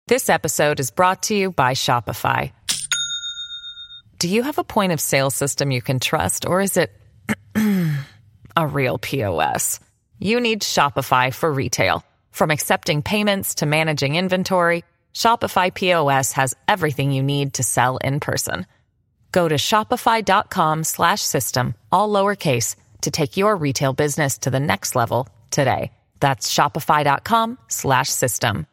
This episode is brought to you by Shopify. Do you have a point of sale system you can trust, or is it a real POS? You need Shopify for retail. From accepting payments to managing inventory, Shopify POS has everything you need to sell in person. Go to shopify.com/system, all lowercase, to take your retail business to the next level today. That's shopify.com/system.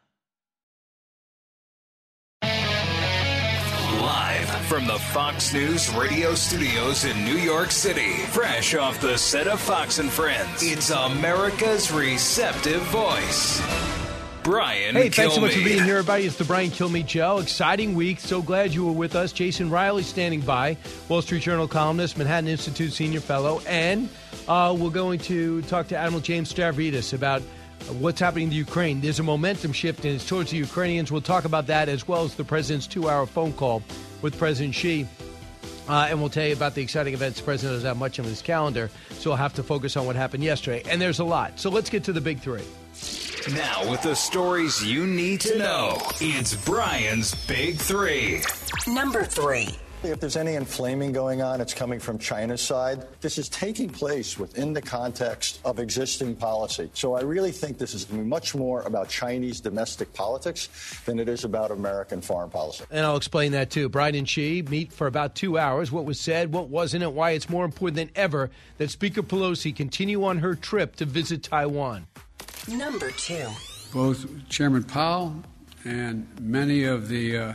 Live from the Fox News radio studios in New York City, fresh off the set of Fox and Friends, it's America's receptive voice, Brian Hey, thanks Kilmeade. so much for being here, everybody. It's the Brian Kilmeade Show. Exciting week. So glad you were with us. Jason Riley standing by, Wall Street Journal columnist, Manhattan Institute senior fellow, and we're going to talk to Admiral James Stavridis about what's happening to Ukraine. There's a momentum shift, and it's towards the Ukrainians. We'll talk about that as well as the president's 2-hour phone call with President Xi. And we'll tell you about the exciting events. The president doesn't have much on his calendar, so we'll have to focus on what happened yesterday. And there's a lot. So let's get to the big three. Now, with the stories you need to know, it's Brian's Big Three. Number 3. If there's any inflaming going on, it's coming from China's side. This is taking place within the context of existing policy. So I really think this is much more about Chinese domestic politics than it is about American foreign policy. And I'll explain that, too. Bride and Xi meet for about 2 hours. What was said, what wasn't, and why it's more important than ever that Speaker Pelosi continue on her trip to visit Taiwan. Number 2. Both Chairman Powell and many of the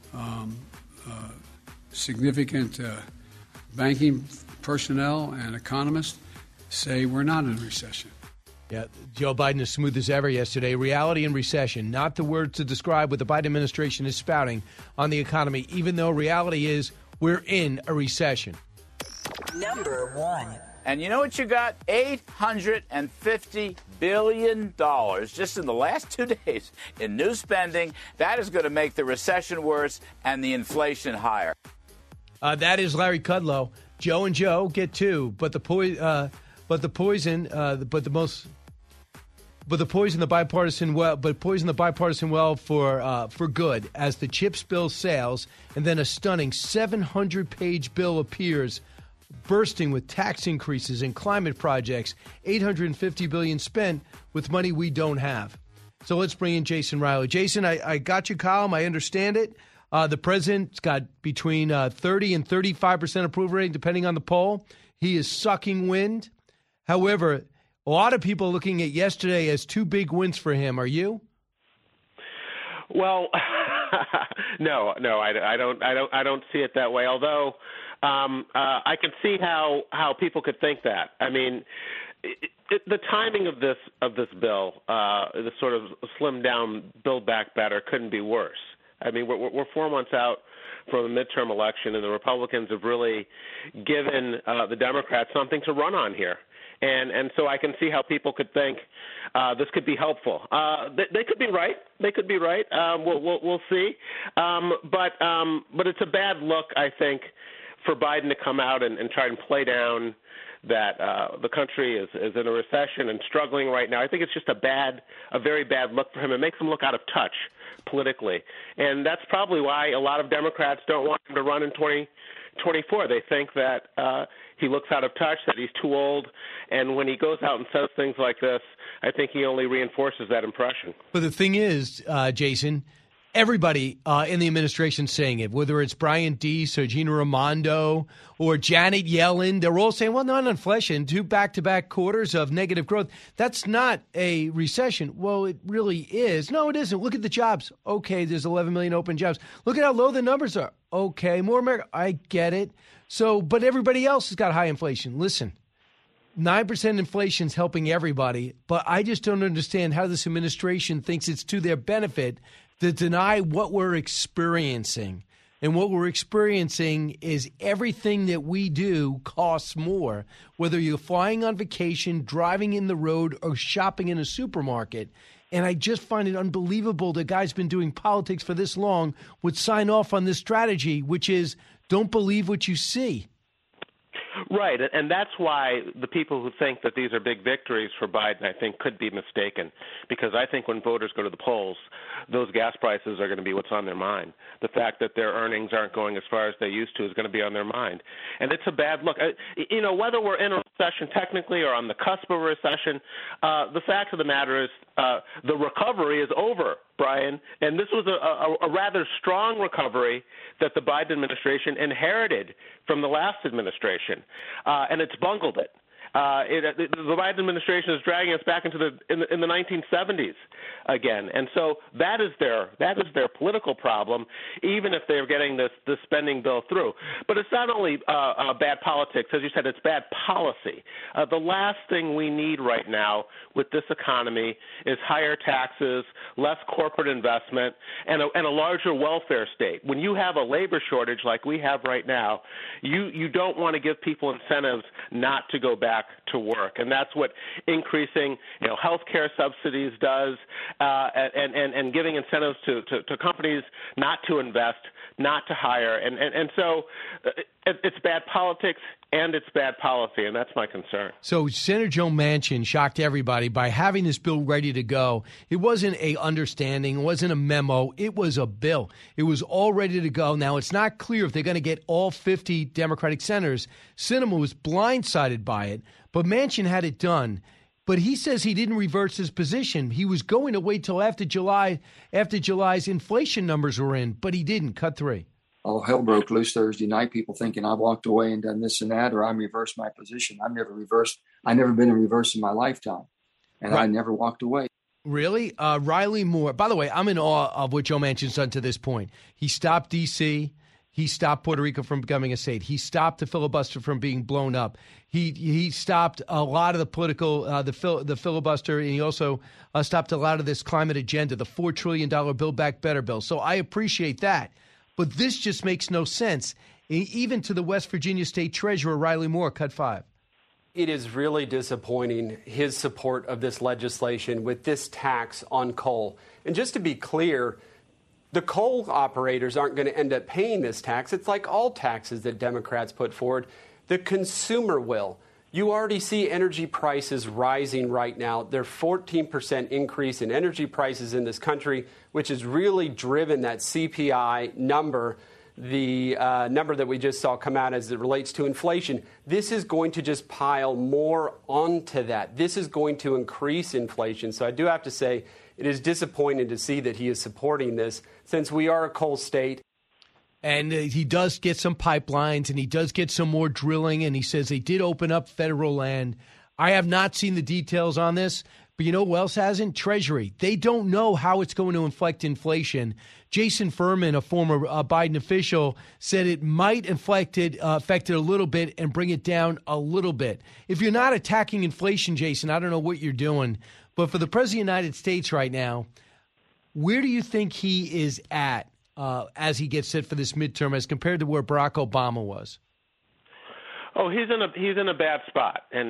significant banking personnel and economists say we're not in a recession. Yeah, Joe Biden as smooth as ever yesterday. Reality and recession, not the words to describe what the Biden administration is spouting on the economy, even though reality is we're in a Number 1. And you know what you got? $850 billion just in the last 2 days in new spending. That is going to make the recession worse and the inflation higher. That is Larry Kudlow. Joe and Joe get two, but the poison, the bipartisan well for good as the CHIPS bill sails, and then a stunning 700-page bill appears, bursting with tax increases and climate projects, $850 billion spent with money we don't have. So let's bring in Jason Riley. Jason, I got your column. I understand it. The president's got between 30 and 35% approval rating, depending on the poll. He is sucking wind. However, a lot of people are looking at yesterday as two big wins for him. Are you? Well, no, I don't see it that way. Although I can see how people could think that. I mean, the timing of this bill, the sort of slimmed down, Build Back Better, couldn't be worse. I mean, we're 4 months out from the midterm election, and the Republicans have really given the Democrats something to run on here. And so I can see how people could think this could be helpful. They could be right. They could be right. We'll see. But it's a bad look, I think, for Biden to come out and try and play down that the country is in a recession and struggling right now. I think it's just a very bad look for him. It makes him look out of touch politically. And that's probably why a lot of Democrats don't want him to run in 2024. They think that he looks out of touch, that he's too old. And when he goes out and says things like this, I think he only reinforces that impression. But the thing is, Jason, everybody in the administration saying it, whether it's Brian Deese or Gina Raimondo or Janet Yellen, they're all saying, well, not inflation, 2 back-to-back quarters of negative growth. That's not a recession. Well, it really is. No, it isn't. Look at the jobs. Okay, there's 11 million open jobs. Look at how low the numbers are. Okay, more America. I get it. So, but everybody else has got high inflation. Listen, 9% inflation is helping everybody, but I just don't understand how this administration thinks it's to their benefit to deny what we're experiencing. And what we're experiencing is everything that we do costs more, whether you're flying on vacation, driving in the road, or shopping in a supermarket. And I just find it unbelievable the guy's been doing politics for this long would sign off on this strategy, which is don't believe what you see. Right, and that's why the people who think that these are big victories for Biden, I think, could be mistaken, because I think when voters go to the polls, those gas prices are going to be what's on their mind. The fact that their earnings aren't going as far as they used to is going to be on their mind. And it's a bad look. Whether we're in a recession technically or on the cusp of a recession, the fact of the matter is the recovery is over, Brian. And this was a rather strong recovery that the Biden administration inherited from the last administration, and it's bungled it. The Biden administration is dragging us back into the 1970s again, and so that is their political problem, even if they're getting this spending bill through. But it's not only bad politics, as you said, it's bad policy. The last thing we need right now with this economy is higher taxes, less corporate investment, and a larger welfare state. When you have a labor shortage like we have right now, you don't want to give people incentives not to go back to work, and that's what increasing health care subsidies does, and giving incentives to companies not to invest, not to hire, and so it's bad politics and it's bad policy, and that's my concern. So Senator Joe Manchin shocked everybody by having this bill ready to go. It wasn't a understanding, it wasn't a memo, it was a bill. It was all ready to go. Now, it's not clear if they're going to get all 50 Democratic senators. Sinema was blindsided by it, but Manchin had it done. But he says he didn't reverse his position. He was going to wait till after July's inflation numbers were in, but he didn't. Cut 3. All hell broke loose Thursday night. People thinking I walked away and done this and that, or I reversed my position. I never been in reverse in my lifetime, and right. I never walked away. Really? Riley Moore. By the way, I'm in awe of what Joe Manchin's done to this point. He stopped D.C., he stopped Puerto Rico from becoming a state. He stopped the filibuster from being blown up. He stopped a lot of the political, the filibuster, and he also stopped a lot of this climate agenda, the $4 trillion Build Back Better bill. So I appreciate that. But this just makes no sense, even to the West Virginia State Treasurer, Riley Moore. Cut 5. It is really disappointing, his support of this legislation with this tax on coal. And just to be clear, the coal operators aren't going to end up paying this tax. It's like all taxes that Democrats put forward. The consumer will. You already see energy prices rising right now. There's 14% increase in energy prices in this country, which has really driven that CPI number, the number that we just saw come out as it relates to inflation. This is going to just pile more onto that. This is going to increase inflation. So I do have to say it is disappointing to see that he is supporting this since we are a coal state. And he does get some pipelines, and he does get some more drilling, and he says they did open up federal land. I have not seen the details on this, but you know who else hasn't? Treasury. They don't know how it's going to inflect inflation. Jason Furman, a former Biden official, said it might affect it a little bit and bring it down a little bit. If you're not attacking inflation, Jason, I don't know what you're doing. But for the President of the United States right now, where do you think he is at as he gets set for this midterm as compared to where Barack Obama was? Oh, he's in a bad spot, and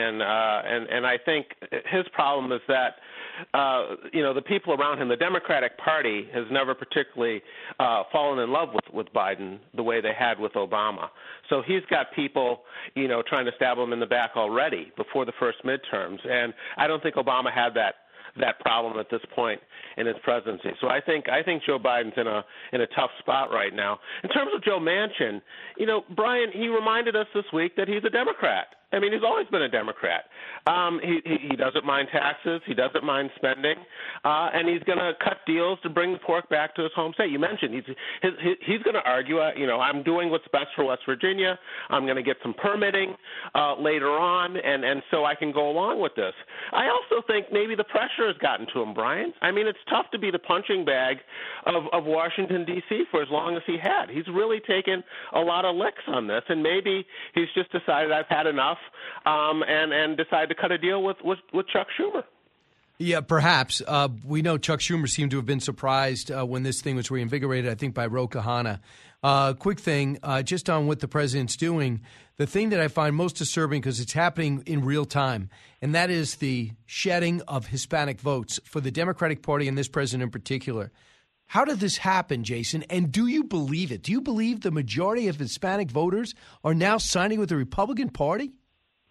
I think his problem is that the people around him, the Democratic Party, has never particularly fallen in love with Biden the way they had with Obama. So he's got people trying to stab him in the back already before the first midterms, and I don't think Obama had that problem at this point in his presidency. So I think Joe Biden's in a tough spot right now. In terms of Joe Manchin, Brian, he reminded us this week that he's a Democrat. I mean, he's always been a Democrat. He doesn't mind taxes. He doesn't mind spending, and he's going to cut deals to bring the pork back to his home state. You mentioned he's going to argue, I'm doing what's best for West Virginia. I'm going to get some permitting later on, and so I can go along with this. I also think maybe the pressure has gotten to him, Brian. I mean, it's tough to be the punching bag of Washington, D.C. for as long as he had. He's really taken a lot of licks on this, and maybe he's just decided I've had enough. And decide to cut a deal with Chuck Schumer. Yeah, perhaps. We know Chuck Schumer seemed to have been surprised when this thing was reinvigorated, I think, by Ro Khanna. Quick thing, just on what the president's doing, the thing that I find most disturbing because it's happening in real time, and that is the shedding of Hispanic votes for the Democratic Party and this president in particular. How did this happen, Jason? And do you believe it? Do you believe the majority of Hispanic voters are now signing with the Republican Party?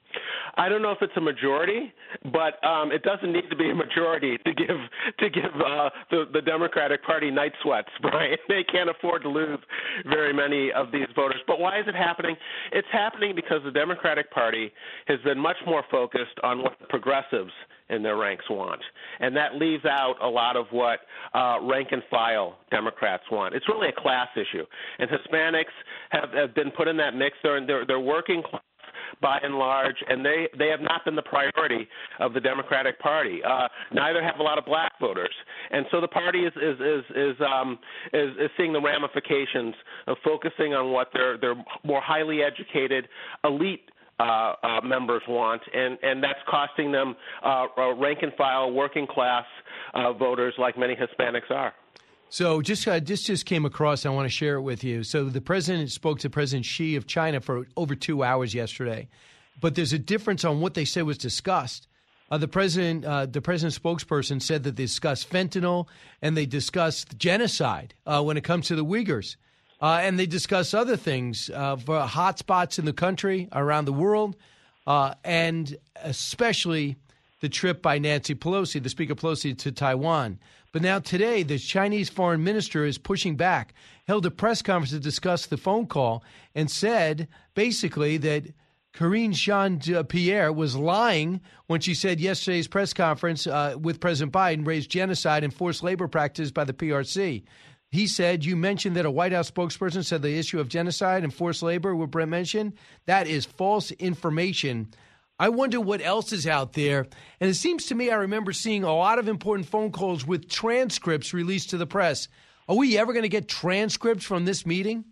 I don't know if it's a majority, but it doesn't need to be a majority to give the Democratic Party night sweats, Brian. They can't afford to lose very many of these voters. But why is it happening? It's happening because the Democratic Party has been much more focused on what the progressives in their ranks want. And that leaves out a lot of what rank-and-file Democrats want. It's really a class issue. And Hispanics have been put in that mix. They're working class by and large, and they have not been the priority of the Democratic Party. Neither have a lot of black voters. And so the party is seeing the ramifications of focusing on what their more highly educated elite members want, and that's costing them rank-and-file, working-class voters like many Hispanics are. So just came across. I want to share it with you. So the president spoke to President Xi of China for over 2 hours yesterday, but there's a difference on what they said was discussed. The president's spokesperson said that they discussed fentanyl and they discussed genocide when it comes to the Uyghurs. And they discuss other things for hot spots in the country, around the world, and especially the trip by Nancy Pelosi, the Speaker Pelosi, to Taiwan. But now today, the Chinese foreign minister is pushing back, held a press conference to discuss the phone call, and said basically that Karine Jean-Pierre was lying when she said yesterday's press conference with President Biden raised genocide and forced labor practices by the PRC. He said, you mentioned that a White House spokesperson said the issue of genocide and forced labor were mentioned. That is false information. I wonder what else is out there. And it seems to me I remember seeing a lot of important phone calls with transcripts released to the press. Are we ever going to get transcripts from this meeting?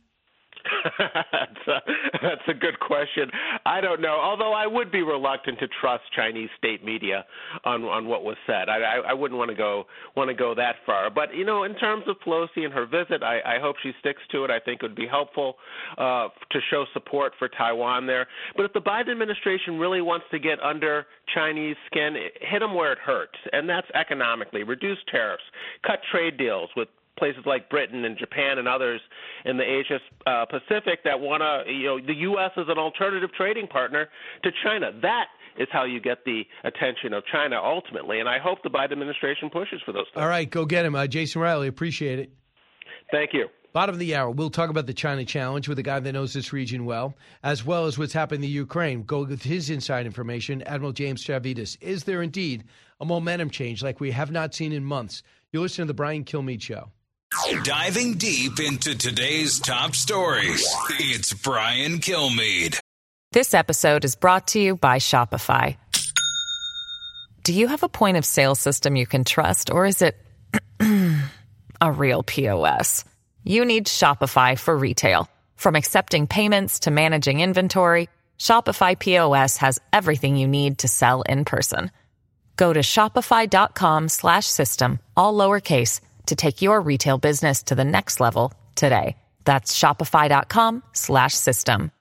That's a good question. I don't know, although I would be reluctant to trust Chinese state media on what was said. I wouldn't want to go that far. But, you know, in terms of Pelosi and her visit, I hope she sticks to it. I think it would be helpful to show support for Taiwan there. But if the Biden administration really wants to get under Chinese skin, hit them where it hurts, and that's economically. Reduce tariffs, cut trade deals with places like Britain and Japan and others in the Asia Pacific that want to, the U.S. as an alternative trading partner to China. That is how you get the attention of China ultimately, and I hope the Biden administration pushes for those things. All right, go get him. Jason Riley, appreciate it. Thank you. Bottom of the hour, we'll talk about the China challenge with a guy that knows this region well, as well as what's happening in Ukraine. Go with his inside information, Admiral James Stavridis. Is there indeed a momentum change like we have not seen in months? You're listening to the Brian Kilmeade Show. Diving deep into today's top stories, it's Brian Kilmeade. This episode is brought to you by Shopify. Do you have a point of sale system you can trust, or is it a real POS? You need Shopify for retail. From accepting payments to managing inventory, Shopify POS has everything you need to sell in person. Go to shopify.com/system, all lowercase, to take your retail business to the next level today. That's shopify.com/system.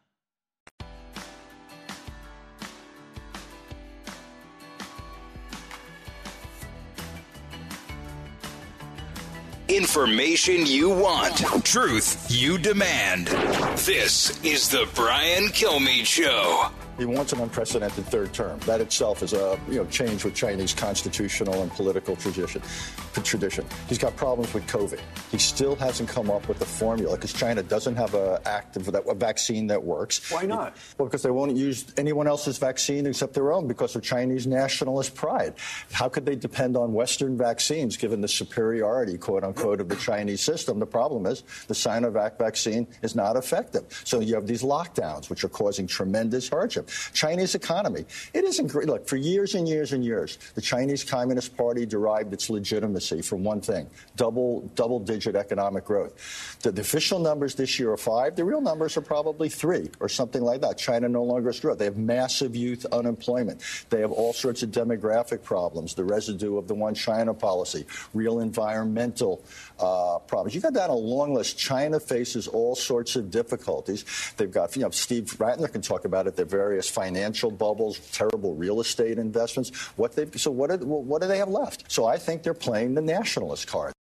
Information you want, truth you demand. This is the Brian Kilmeade Show. He wants an unprecedented third term. That itself is a change with Chinese constitutional and political tradition. He's got problems with COVID. He still hasn't come up with a formula because China doesn't have a vaccine that works. Why not? Well, because they won't use anyone else's vaccine except their own because of Chinese nationalist pride. How could they depend on Western vaccines given the superiority, quote unquote, of the Chinese system? The problem is the Sinovac vaccine is not effective. So you have these lockdowns, which are causing tremendous hardship. Chinese economy, it isn't great. Look, for years and years and years, the Chinese Communist Party derived its legitimacy from one thing, double-digit economic growth. The official numbers this year are 5. The real numbers are probably 3 or something like that. China no longer has growth. They have massive youth unemployment. They have all sorts of demographic problems, the residue of the One China policy, real environmental problems. You got down a long list. China faces all sorts of difficulties. They've got, Steve Ratner can talk about it, their various financial bubbles, terrible real estate investments. What do they have left? So I think they're playing the nationalist card.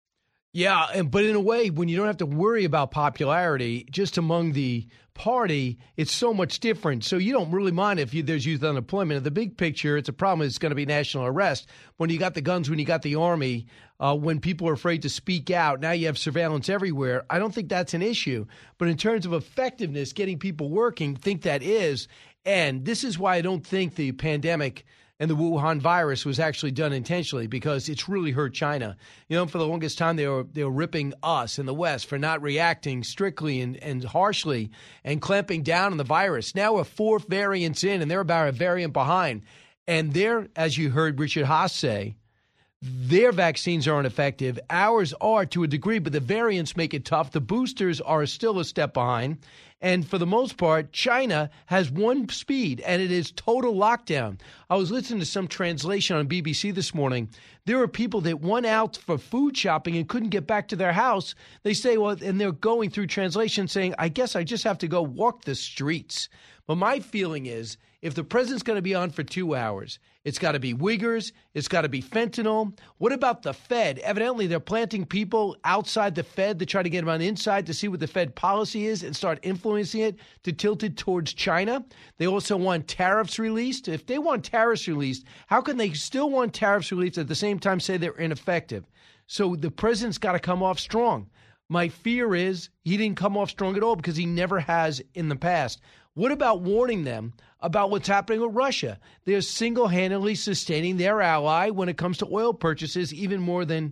Yeah, but in a way, when you don't have to worry about popularity, just among the party, it's so much different. So you don't really mind if there's youth unemployment. In the big picture, it's a problem. It's going to be national arrest. When you got the guns, when you got the army, when people are afraid to speak out, now you have surveillance everywhere. I don't think that's an issue. But in terms of effectiveness, getting people working, think that is. And this is why I don't think the pandemic and the Wuhan virus was actually done intentionally, because it's really hurt China. You know, for the longest time, they were ripping us in the West for not reacting strictly and harshly and clamping down on the virus. Now we're 4 variants in, and they're about a variant behind. And they're, as you heard Richard Haass say, their vaccines aren't effective. Ours are to a degree, but the variants make it tough. The boosters are still a step behind. And for the most part, China has one speed, and it is total lockdown. I was listening to some translation on BBC this morning. There are people that went out for food shopping and couldn't get back to their house. They say, well, and they're going through translation saying, I guess I just have to go walk the streets. But my feeling is, if the president's going to be on for 2 hours, it's got to be Uyghurs, it's got to be fentanyl. What about the Fed? Evidently, they're planting people outside the Fed to try to get them on the inside to see what the Fed policy is and start influencing it to tilt it towards China. They also want tariffs released. If they want tariffs released, how can they still want tariffs released at the same time say they're ineffective? So the president's got to come off strong. My fear is he didn't come off strong at all because he never has in the past. What about warning them about what's happening with Russia? They're single-handedly sustaining their ally when it comes to oil purchases, even more than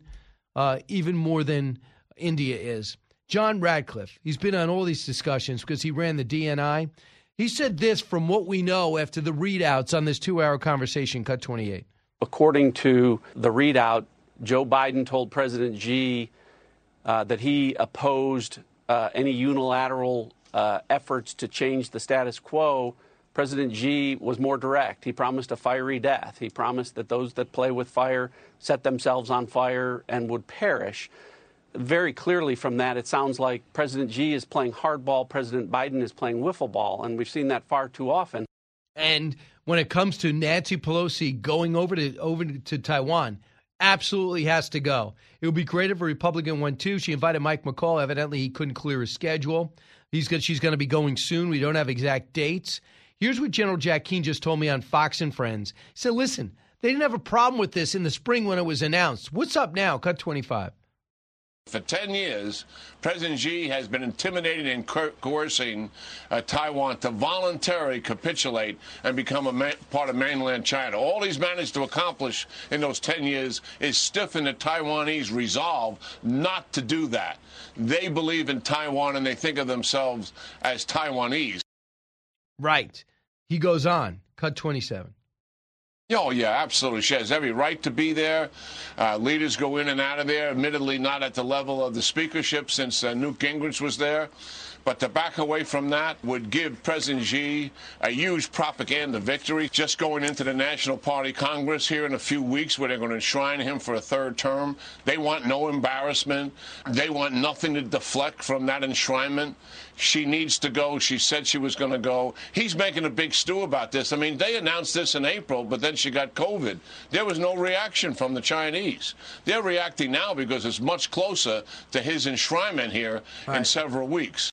India is. John Radcliffe, he's been on all these discussions because he ran the DNI. He said this from what we know after the readouts on this 2-hour conversation, Cut 28. According to the readout, Joe Biden told President Xi that he opposed any unilateral efforts to change the status quo. President Xi was more direct. He promised a fiery death. He promised that those that play with fire set themselves on fire and would perish. Very clearly from that, it sounds like President Xi is playing hardball, President Biden is playing wiffle ball, and we've seen that far too often. And when it comes to Nancy Pelosi going over to Taiwan, absolutely has to go. It would be great if a Republican went too. She invited Mike McCall. Evidently, he couldn't clear his schedule. She's going to be going soon. We don't have exact dates. Here's what General Jack Keane just told me on Fox and Friends. He said, listen, they didn't have a problem with this in the spring when it was announced. What's up now? Cut 25. For 10 years, President Xi has been intimidating and coercing Taiwan to voluntarily capitulate and become a part of mainland China. All he's managed to accomplish in those 10 years is stiffen the Taiwanese resolve not to do that. They believe in Taiwan and they think of themselves as Taiwanese. Right. He goes on. Cut 27. Oh, yeah, absolutely. She has every right to be there. Leaders go in and out of there, admittedly not at the level of the speakership since Newt Gingrich was there. But to back away from that would give President Xi a huge propaganda victory. Just going into the National Party Congress here in a few weeks where they're going to enshrine him for a 3rd term. They want no embarrassment. They want nothing to deflect from that enshrinement. She needs to go. She said she was going to go. He's making a big stew about this. I mean, they announced this in April, but then she got COVID. There was no reaction from the Chinese. They're reacting now because it's much closer to his enshrinement here in several weeks.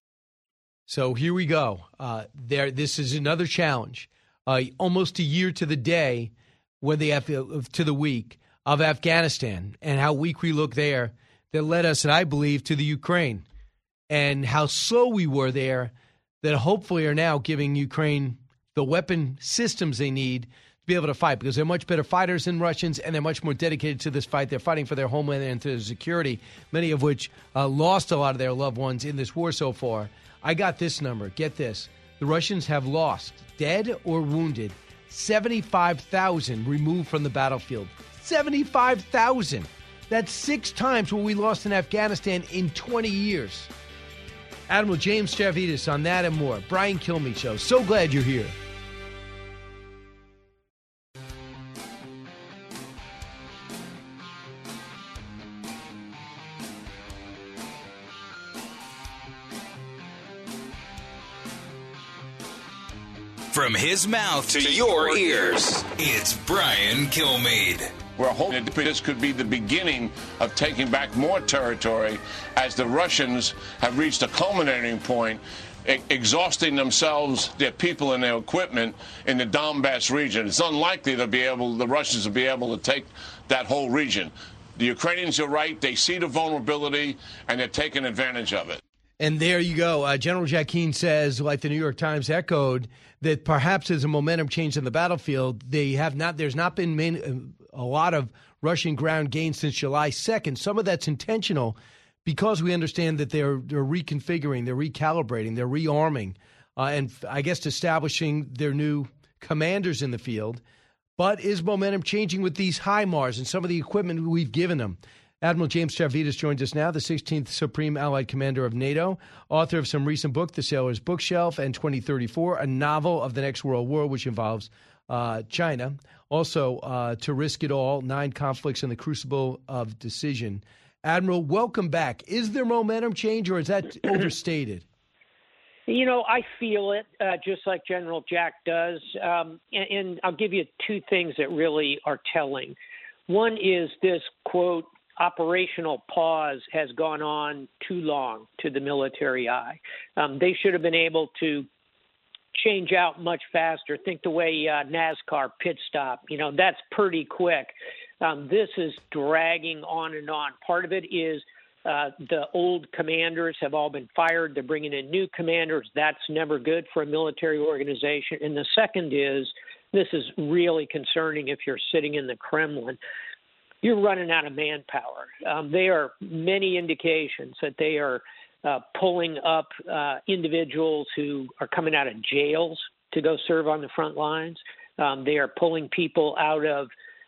So here we go. This is another challenge. Almost a year to the day, when they have to the week of Afghanistan and how weak we look there, that led us, and I believe, to the Ukraine, and how slow we were there, that hopefully are now giving Ukraine the weapon systems they need to be able to fight, because they're much better fighters than Russians, and they're much more dedicated to this fight. They're fighting for their homeland and their security, many of which lost a lot of their loved ones in this war so far. I got this number. Get this. The Russians have lost, dead or wounded, 75,000 removed from the battlefield. 75,000. That's 6 times what we lost in Afghanistan in 20 years. Admiral James Stavridis on that and more. Brian Kilmeade Show. So glad you're here. From his mouth to your ears, it's Brian Kilmeade. We're hoping that this could be the beginning of taking back more territory as the Russians have reached a culminating point, exhausting themselves, their people, and their equipment in the Donbass region. It's unlikely the Russians will be able to take that whole region. The Ukrainians are right. They see the vulnerability, and they're taking advantage of it. And there you go. General Jack Keane says, like the New York Times echoed, that perhaps there's a momentum change in the battlefield. There's not been a lot of Russian ground gains since July 2nd. Some of that's intentional because we understand that they're reconfiguring, they're recalibrating, they're rearming, and I guess establishing their new commanders in the field. But is momentum changing with these HIMARS and some of the equipment we've given them? Admiral James Stavridis joins us now, the 16th Supreme Allied Commander of NATO, author of some recent book, The Sailor's Bookshelf and 2034, a novel of the next world war, which involves China. Also, To Risk It All, 9 Conflicts in the Crucible of Decision. Admiral, welcome back. Is there momentum change, or is that overstated? You know, I feel it just like General Jack does. And I'll give you 2 things that really are telling. One is this, quote, operational pause has gone on too long to the military eye. They should have been able to change out much faster. Think the way NASCAR pit stop, that's pretty quick. This is dragging on and on. Part of it is the old commanders have all been fired. They're bringing in new commanders. That's never good for a military organization. And the second is, this is really concerning if you're sitting in the Kremlin. You're running out of manpower. There are many indications that they are pulling up individuals who are coming out of jails to go serve on the front lines. They are pulling people out of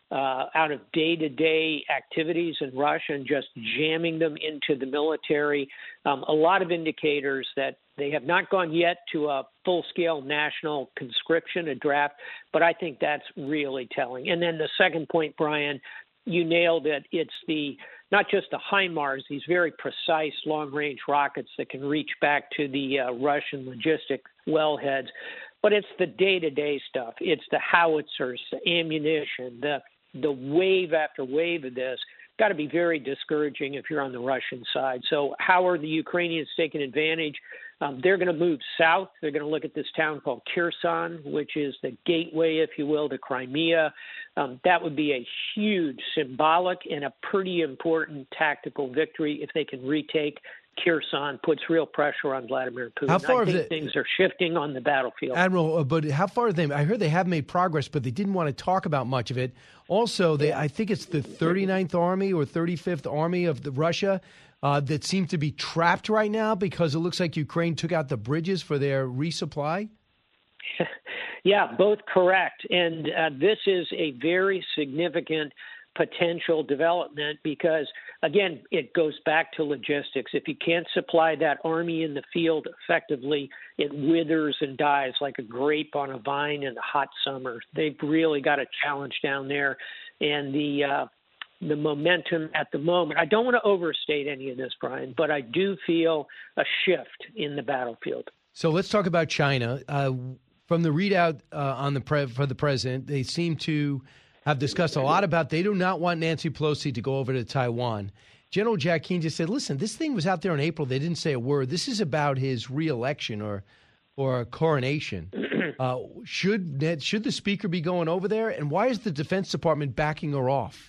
day-to-day activities in Russia and just jamming them into the military. A lot of indicators that they have not gone yet to a full-scale national conscription, a draft, but I think that's really telling. And then the second point, Brian, you nailed it. It's not just the HIMARS, these very precise long-range rockets that can reach back to the Russian logistic wellheads, but it's the day-to-day stuff. It's the howitzers, the ammunition, the wave after wave of this. Got to be very discouraging if you're on the Russian side. So how are the Ukrainians taking advantage? They're going to move south. They're going to look at this town called Kherson, which is the gateway, if you will, to Crimea. That would be a huge symbolic and a pretty important tactical victory if they can retake Kherson. Puts real pressure on Vladimir Putin. How far I think things are shifting on the battlefield. Admiral, but how far are they? I heard they have made progress, but they didn't want to talk about much of it. Also, I think it's the 39th Army or 35th Army of Russia that seem to be trapped right now because it looks like Ukraine took out the bridges for their resupply. Yeah, both correct. And this is a very significant potential development because, again, it goes back to logistics. If you can't supply that army in the field effectively, it withers and dies like a grape on a vine in the hot summer. They've really got a challenge down there. And the momentum at the moment, I don't want to overstate any of this, Brian, but I do feel a shift in the battlefield. So let's talk about China. From the readout for the president, they seem to have discussed a lot about they do not want Nancy Pelosi to go over to Taiwan. General Jack Keane just said, listen, this thing was out there in April. They didn't say a word. This is about his reelection or coronation. Should the speaker be going over there? And why is the Defense Department backing her off?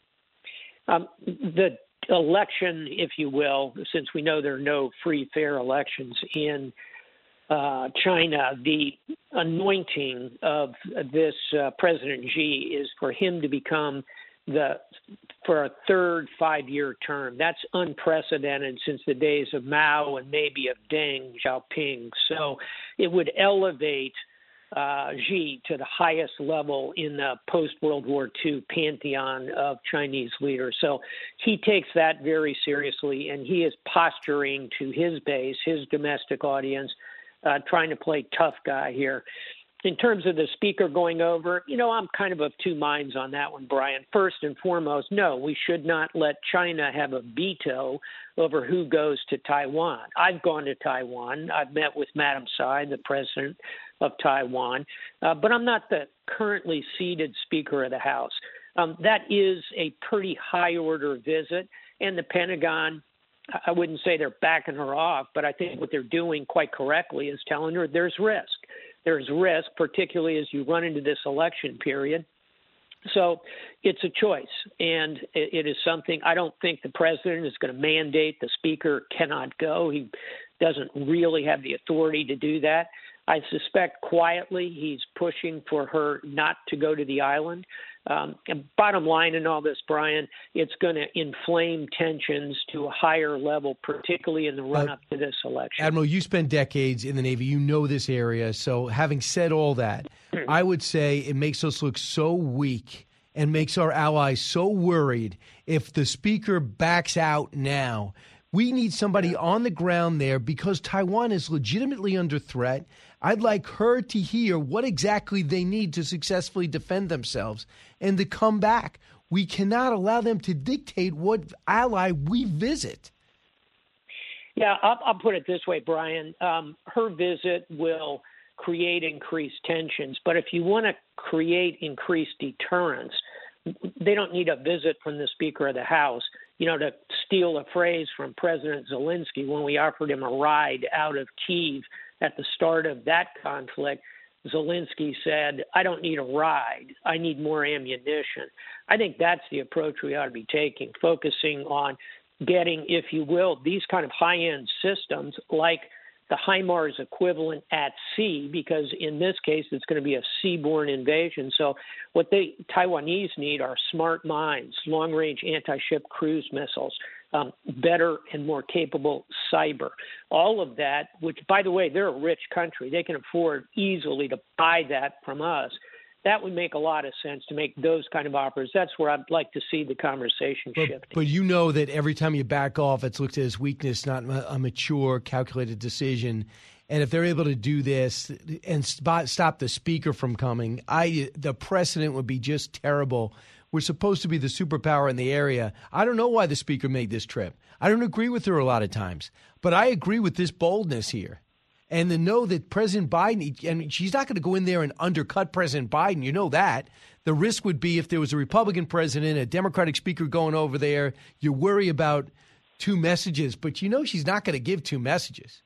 The election, if you will, since we know there are no free, fair elections in China, the anointing of this President Xi is for him to become for a third 5-year term. That's unprecedented since the days of Mao and maybe of Deng Xiaoping. So it would elevate Xi to the highest level in the post-World War II pantheon of Chinese leaders. So he takes that very seriously, and he is posturing to his base, his domestic audience, trying to play tough guy here. In terms of the speaker going over, I'm kind of 2 minds on that one, Brian. First and foremost, no, we should not let China have a veto over who goes to Taiwan. I've gone to Taiwan. I've met with Madam Tsai, the president of Taiwan, but I'm not the currently seated Speaker of the House. That is a pretty high-order visit, and the Pentagon, I wouldn't say they're backing her off, but I think what they're doing quite correctly is telling her there's risk. There's risk, particularly as you run into this election period. So it's a choice, and it is something I don't think the president is going to mandate the speaker cannot go. He doesn't really have the authority to do that. I suspect quietly he's pushing for her not to go to the island. And bottom line in all this, Brian, it's going to inflame tensions to a higher level, particularly in the run-up to this election. Admiral, you spent decades in the Navy. You know this area. So having said all that, I would say it makes us look so weak and makes our allies so worried if the speaker backs out now. We need somebody on the ground there because Taiwan is legitimately under threat. I'd like her to hear what exactly they need to successfully defend themselves and to come back. We cannot allow them to dictate what ally we visit. Yeah, I'll put it this way, Brian. Her visit will create increased tensions, but if you want to create increased deterrence, they don't need a visit from the Speaker of the House. You know, to steal a phrase from President Zelensky when we offered him a ride out of Kyiv at the start of that conflict, Zelensky said, I don't need a ride. I need more ammunition. I think that's the approach we ought to be taking, focusing on getting, if you will, these kind of high-end systems like the HIMARS equivalent at sea, because in this case, it's going to be a seaborne invasion. So what the Taiwanese need are smart mines, long-range anti-ship cruise missiles, better and more capable cyber. All of that, which, by the way, they're a rich country. They can afford easily to buy that from us. That would make a lot of sense to make those kind of offers. That's where I'd like to see the conversation shifting. But you know that every time you back off, it's looked at as weakness, not a mature, calculated decision. And if they're able to do this and stop the speaker from coming, the precedent would be just terrible. We're supposed to be the superpower in the area. I don't know why the speaker made this trip. I don't agree with her a lot of times, but I agree with this boldness here. And to know that President Biden, and she's not going to go in there and undercut President Biden. You know that. The risk would be if there was a Republican president, a Democratic speaker going over there, you worry about two messages. But you know she's not going to give two messages.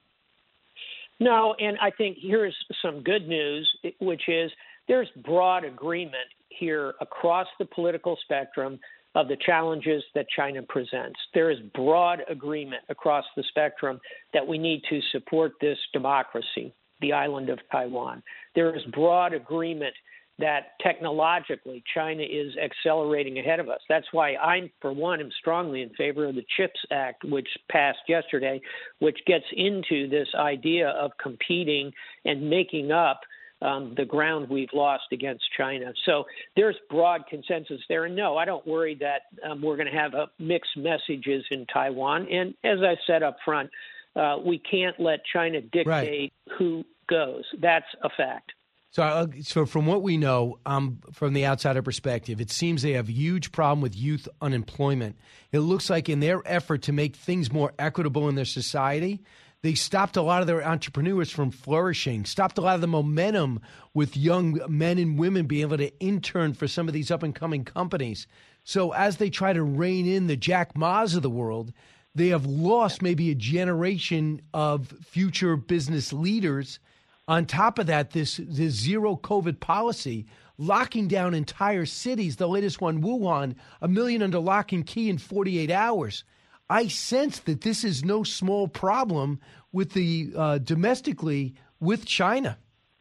No, and I think here's some good news, which is there's broad agreement here across the political spectrum of the challenges that China presents. There is broad agreement across the spectrum that we need to support this democracy, the island of Taiwan. There is broad agreement that technologically China is accelerating ahead of us. That's why I, for one, am strongly in favor of the CHIPS Act, which passed yesterday, which gets into this idea of competing and making up the ground we've lost against China. So there's broad consensus there. And no, I don't worry that we're going to have mixed messages in Taiwan. And as I said up front, we can't let China dictate who goes. That's a fact. So from what we know, from the outsider perspective, it seems they have a huge problem with youth unemployment. It looks like in their effort to make things more equitable in their society, they stopped a lot of their entrepreneurs from flourishing, stopped a lot of the momentum with young men and women being able to intern for some of these up-and-coming companies. So as they try to rein in the Jack Ma's of the world, they have lost maybe a generation of future business leaders. On top of that, this zero COVID policy, locking down entire cities, the latest one, Wuhan, 1 million under lock and key in 48 hours. I sense that this is no small problem with the domestically with China.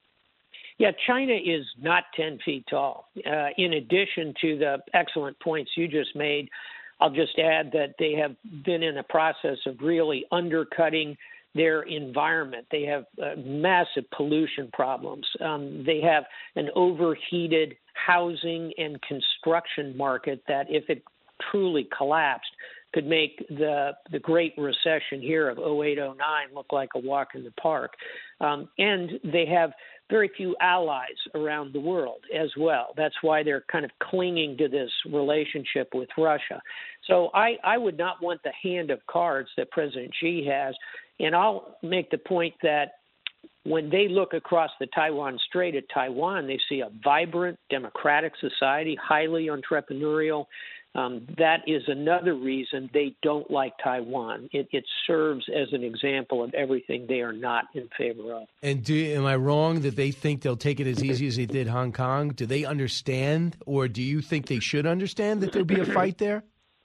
Yeah, China is not 10 feet tall. In addition to the excellent points you just made, I'll just add that they have been in the process of really undercutting their environment. They have massive pollution problems. They have an overheated housing and construction market that, if it truly collapsed, could make the Great Recession here of 08-09 look like a walk in the park. And they have very few allies around the world as well. That's why they're kind of clinging to this relationship with Russia. So I would not want the hand of cards that President Xi has. And I'll make the point that when they look across the Taiwan Strait at Taiwan, they see a vibrant, democratic society, highly entrepreneurial. That is another reason they don't like Taiwan. It serves as an example of everything they are not in favor of. And am I wrong that they think they'll take it as easy as they did Hong Kong? Do they understand, or do you think they should understand that there'll be a fight there?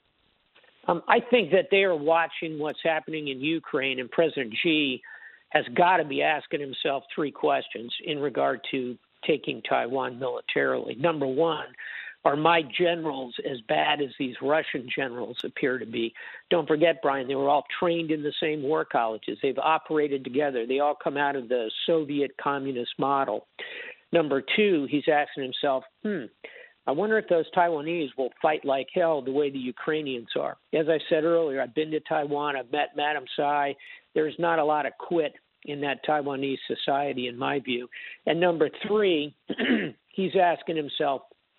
I think that they are watching what's happening in Ukraine, and President Xi has got to be asking himself three questions in regard to taking Taiwan militarily. Number one, are my generals as bad as these Russian generals appear to be? Don't forget, Brian, they were all trained in the same war colleges. They've operated together. They all come out of the Soviet communist model. Number two, he's asking himself, I wonder if those Taiwanese will fight like hell the way the Ukrainians are. As I said earlier, I've been to Taiwan. I've met Madam Tsai. There's not a lot of quit in that Taiwanese society, in my view. And number three, he's asking himself,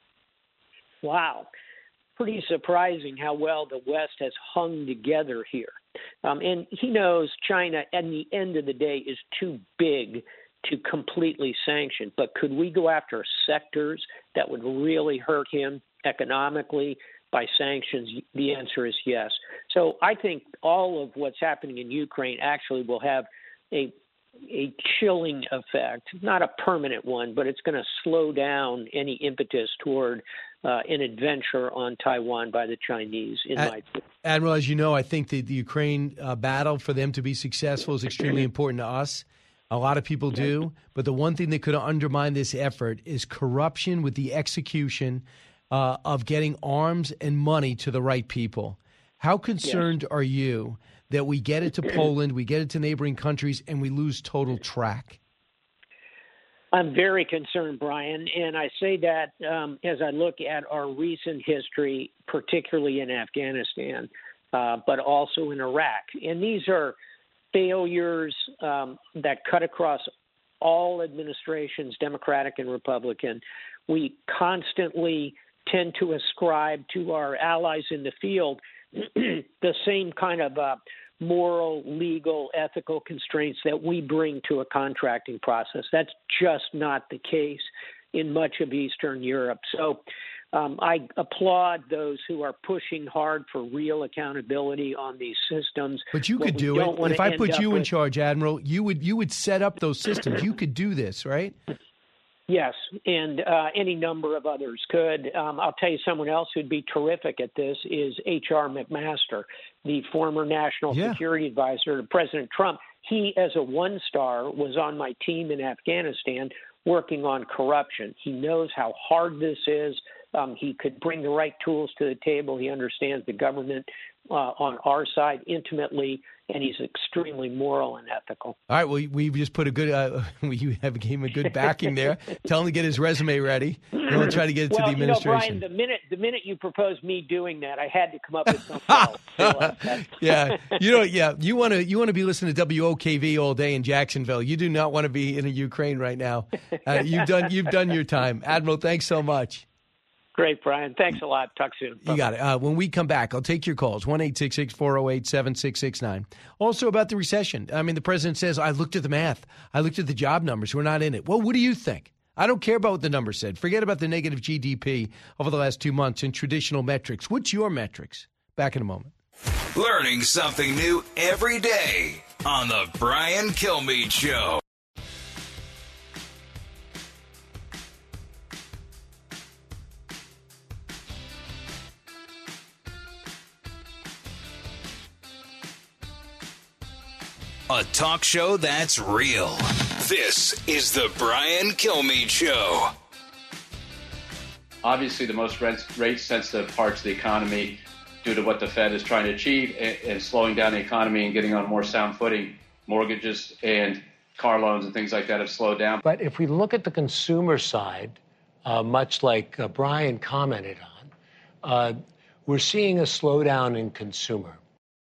wow, pretty surprising how well the West has hung together here. And he knows China, at the end of the day, is too big to completely sanction. But could we go after sectors that would really hurt him economically by sanctions? The answer is yes. So I think all of what's happening in Ukraine actually will have a chilling effect, not a permanent one, but it's going to slow down any impetus toward an adventure on Taiwan by the Chinese, in my view. Admiral, as you know, I think that the Ukraine battle, for them to be successful, is extremely important to us. A lot of people do. But the one thing that could undermine this effort is corruption with the execution of getting arms and money to the right people. How concerned are you that we get it to Poland, we get it to neighboring countries, and we lose total track? I'm very concerned, Brian, and I say that as I look at our recent history, particularly in Afghanistan, but also in Iraq. And these are failures that cut across all administrations, Democratic and Republican. We constantly tend to ascribe to our allies in the field the same kind of moral, legal, ethical constraints that we bring to a contracting process. That's just not the case in much of Eastern Europe. So I applaud those who are pushing hard for real accountability on these systems. But you could do it. If I put you in charge, Admiral, you would set up those systems. You could do this, right? Yes, and any number of others could. I'll tell you someone else who'd be terrific at this is H.R. McMaster, the former national security advisor to President Trump. He, as a one-star, was on my team in Afghanistan working on corruption. He knows how hard this is. He could bring the right tools to the table. He understands the government on our side intimately, and he's extremely moral and ethical. All right, well, we've just put a good, gave him a good backing there. Tell him to get his resume ready, and we'll try to get it to the administration. Brian, the minute you proposed me doing that, I had to come up with something else. You want to be listening to WOKV all day in Jacksonville. You do not want to be in Ukraine right now. You've done your time, Admiral. Thanks so much. Great, Brian. Thanks a lot. Talk soon. You got it. When we come back, I'll take your calls, 1-866-408-7669. Also about the recession. I mean, the president says, I looked at the math. I looked at the job numbers. We're not in it. Well, what do you think? I don't care about what the numbers said. Forget about the negative GDP over the last 2 months in traditional metrics. What's your metrics? Back in a moment. Learning something new every day on the Brian Kilmeade Show. A talk show that's real. This is the Brian Kilmeade Show. Obviously, the most rate-sensitive parts of the economy, due to what the Fed is trying to achieve and slowing down the economy and getting on more sound footing, mortgages and car loans and things like that have slowed down. But if we look at the consumer side, much like Brian commented on, we're seeing a slowdown in consumer.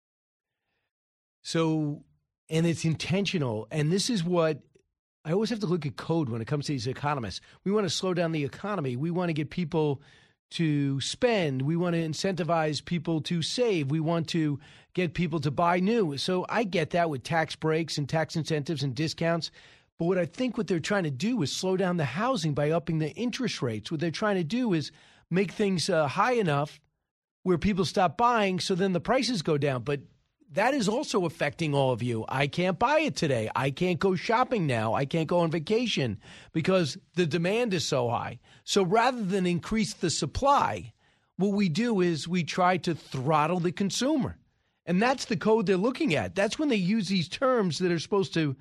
So... And it's intentional. And this is what I always have to look at code when it comes to these economists. We want to slow down the economy. We want to get people to spend. We want to incentivize people to save. We want to get people to buy new. So I get that with tax breaks and tax incentives and discounts. But what I think what they're trying to do is slow down the housing by upping the interest rates. What they're trying to do is make things high enough where people stop buying, so then the prices go down. But that is also affecting all of you. I can't buy it today. I can't go shopping now. I can't go on vacation because the demand is so high. So rather than increase the supply, what we do is we try to throttle the consumer. And that's the code they're looking at. That's when they use these terms that are supposed to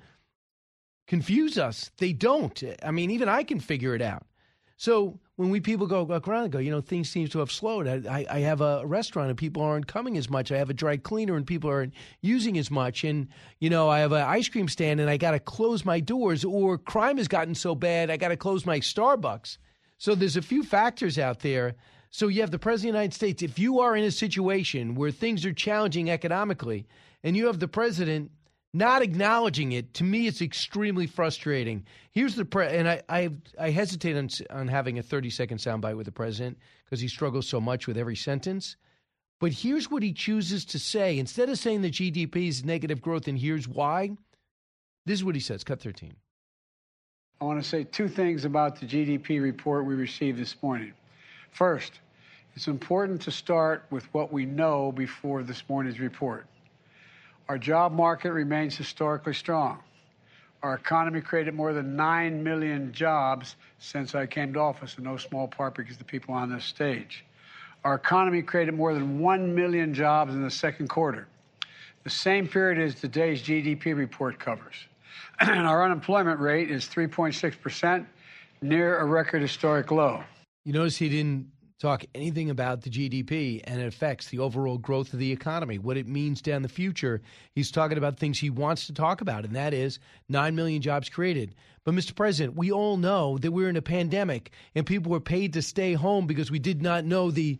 confuse us. They don't. I mean, even I can figure it out. So when people go around and go, things seem to have slowed. I have a restaurant and people aren't coming as much. I have a dry cleaner and people aren't using as much. And, I have an ice cream stand and I got to close my doors, or crime has gotten so bad I got to close my Starbucks. So there's a few factors out there. So you have the President of the United States. If you are in a situation where things are challenging economically and you have the president not acknowledging it, to me, it's extremely frustrating. Here's the and I hesitate on having a 30-second soundbite with the president because he struggles so much with every sentence. But here's what he chooses to say. Instead of saying the GDP is negative growth and here's why, this is what he says. Cut 13. I want to say two things about the GDP report we received this morning. First, it's important to start with what we know before this morning's report. Our job market remains historically strong. Our economy created more than 9 million jobs since I came to office, in no small part because of the people on this stage. Our economy created more than 1 million jobs in the second quarter, the same period as today's GDP report covers. And our unemployment rate is 3.6%, near a record historic low. You notice he didn't talk anything about the GDP and it affects the overall growth of the economy, what it means down the future. He's talking about things he wants to talk about, and that is 9 million jobs created. But, Mr. President, we all know that we're in a pandemic and people were paid to stay home because we did not know the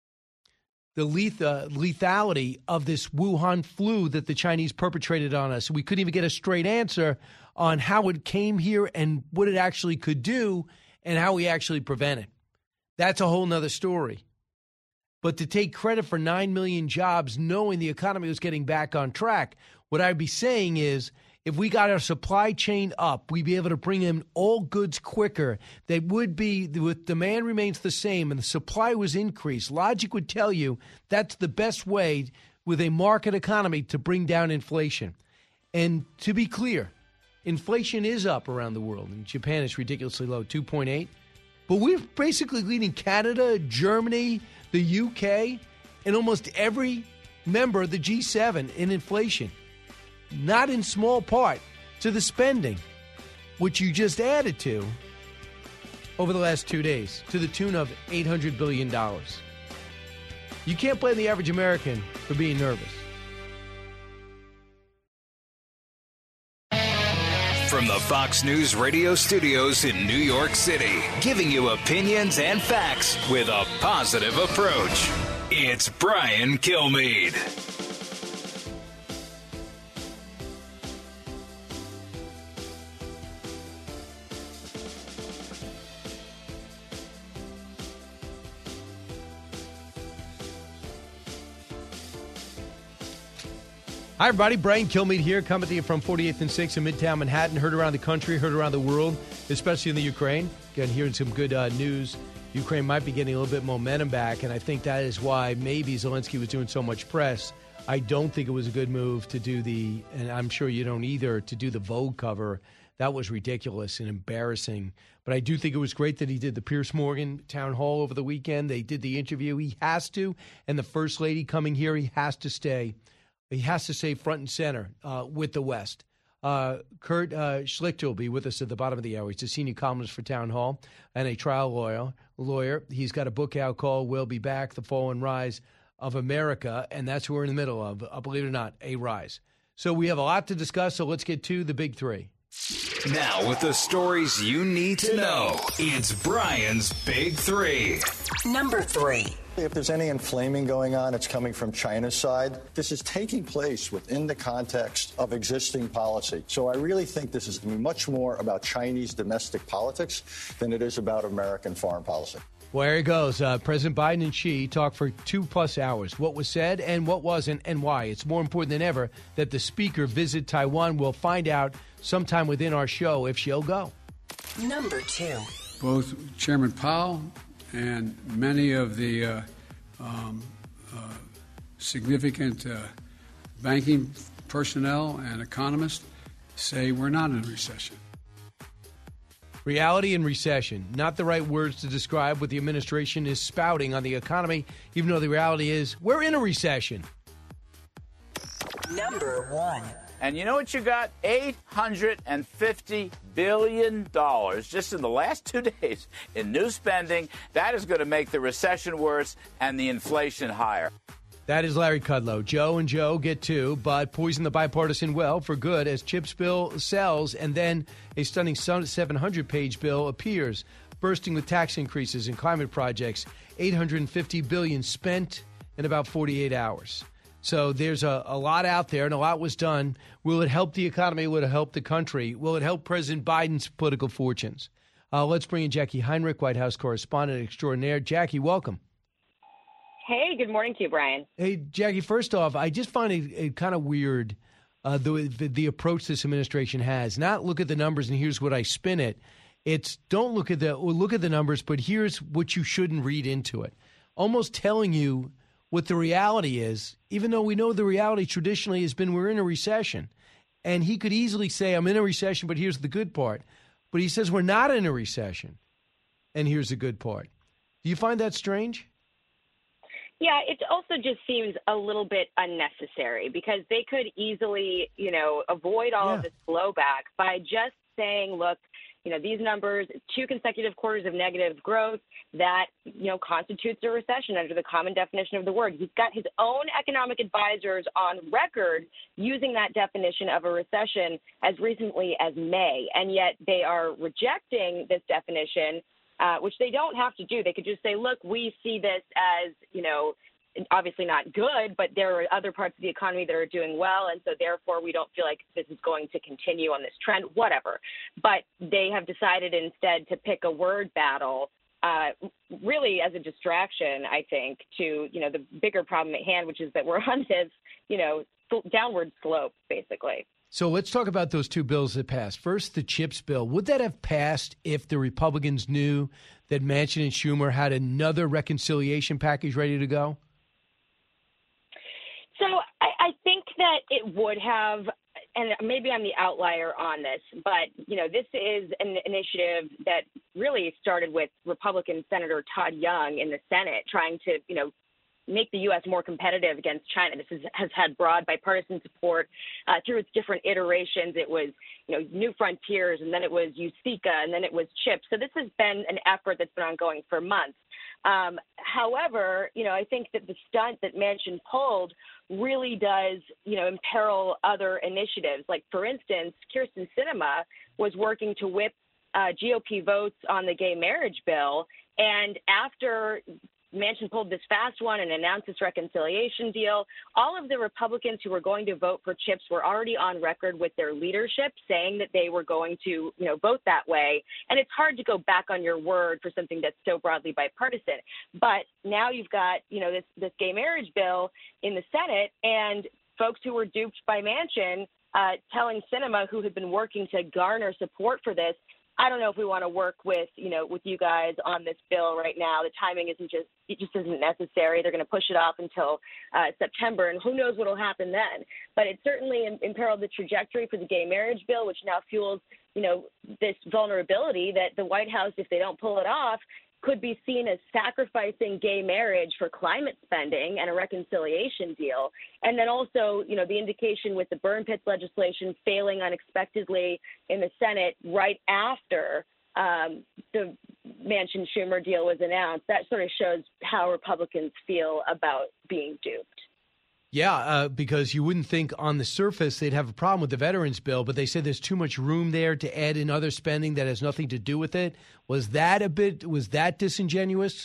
lethality of this Wuhan flu that the Chinese perpetrated on us. We couldn't even get a straight answer on how it came here and what it actually could do and how we actually prevent it. That's a whole nother story. But to take credit for 9 million jobs, knowing the economy was getting back on track, what I'd be saying is if we got our supply chain up, we'd be able to bring in all goods quicker. That would be, with demand remains the same and the supply was increased. Logic would tell you that's the best way with a market economy to bring down inflation. And to be clear, inflation is up around the world. In Japan, it's ridiculously low, 2.8. But we're basically leading Canada, Germany, the UK, and almost every member of the G7 in inflation. Not in small part to the spending, which you just added to over the last 2 days, to the tune of $800 billion. You can't blame the average American for being nervous. From the Fox News radio studios in New York City, giving you opinions and facts with a positive approach. It's Brian Kilmeade. Hi, everybody. Brian Kilmeade here, coming to you from 48th and 6th in Midtown Manhattan. Heard around the country, heard around the world, especially in the Ukraine. Again, hearing some good news. Ukraine might be getting a little bit momentum back, and I think that is why maybe Zelensky was doing so much press. I don't think it was a good move to do and I'm sure you don't either, to do the Vogue cover. That was ridiculous and embarrassing. But I do think it was great that he did the Piers Morgan town hall over the weekend. They did the interview. He has to, and the First Lady coming here, he has to stay. He has to stay front and center with the West. Kurt Schlichter will be with us at the bottom of the hour. He's a senior columnist for Town Hall and a trial lawyer. He's got a book out called We'll Be Back, The Fall and Rise of America, and that's what we're in the middle of, believe it or not, a rise. So we have a lot to discuss, so let's get to the big three. Now with the stories you need to know, it's Brian's Big Three. Number 3. If there's any inflaming going on, it's coming from China's side. This is taking place within the context of existing policy. So I really think this is going to be much more about Chinese domestic politics than it is about American foreign policy. Well, here it goes. President Biden and Xi talked for 2+ hours. What was said and what wasn't and why. It's more important than ever that the speaker visit Taiwan. We'll find out sometime within our show if she'll go. Number 2. Both Chairman Powell and many of the significant banking personnel and economists say we're not in a recession. Reality and recession, not the right words to describe what the administration is spouting on the economy, even though the reality is we're in a recession. Number 1. And you know what you got? $850 billion just in the last 2 days in new spending. That is going to make the recession worse and the inflation higher. That is Larry Kudlow. Joe and Joe get 2, but poison the bipartisan well for good as CHIPS bill sells, and then a stunning 700-page bill appears, bursting with tax increases and climate projects. $850 billion spent in about 48 hours. So there's a lot out there, and a lot was done. Will it help the economy? Will it help the country? Will it help President Biden's political fortunes? Let's bring in Jackie Heinrich, White House correspondent extraordinaire. Jackie, welcome. Hey, good morning to you, Brian. Hey, Jackie, first off, I just find it kind of weird the approach this administration has. Not look at the numbers and here's what I spin it. It's don't look at the numbers, but here's what you shouldn't read into it. Almost telling you what the reality is, even though we know the reality traditionally has been we're in a recession. And he could easily say, I'm in a recession, but here's the good part. But he says we're not in a recession, and here's the good part. Do you find that strange? Yeah, it also just seems a little bit unnecessary because they could easily, avoid all of this blowback by just saying, look, these numbers, 2 consecutive quarters of negative growth, that, constitutes a recession under the common definition of the word. He's got his own economic advisors on record using that definition of a recession as recently as May, and yet they are rejecting this definition, which they don't have to do. They could just say, look, we see this as, obviously not good, but there are other parts of the economy that are doing well, and so therefore we don't feel like this is going to continue on this trend, whatever. But they have decided instead to pick a word battle, really as a distraction, I think, to, the bigger problem at hand, which is that we're on this, downward slope, basically. So let's talk about those 2 bills that passed. First, the CHIPS bill. Would that have passed if the Republicans knew that Manchin and Schumer had another reconciliation package ready to go? So I think that it would have, and maybe I'm the outlier on this, but, this is an initiative that really started with Republican Senator Todd Young in the Senate trying to, make the U.S. more competitive against China. This has had broad bipartisan support through its different iterations. It was, New Frontiers, and then it was USICA, and then it was CHIPS. So this has been an effort that's been ongoing for months. However, I think that the stunt that Manchin pulled really does, imperil other initiatives. Like, for instance, Kyrsten Sinema was working to whip GOP votes on the gay marriage bill. And after Manchin pulled this fast one and announced this reconciliation deal, all of the Republicans who were going to vote for CHIPS were already on record with their leadership saying that they were going to, vote that way. And it's hard to go back on your word for something that's so broadly bipartisan. But now you've got, this gay marriage bill in the Senate, and folks who were duped by Manchin telling Sinema, who had been working to garner support for this, I don't know if we want to work with you guys on this bill right now. The timing just isn't necessary. They're going to push it off until September, and who knows what will happen then. But it certainly imperiled the trajectory for the gay marriage bill, which now fuels, this vulnerability that the White House, if they don't pull it off, could be seen as sacrificing gay marriage for climate spending and a reconciliation deal. And then also, the indication with the burn pits legislation failing unexpectedly in the Senate right after the Manchin-Schumer deal was announced, that sort of shows how Republicans feel about being duped. Yeah, because you wouldn't think on the surface they'd have a problem with the veterans bill, but they said there's too much room there to add in other spending that has nothing to do with it. Was that disingenuous?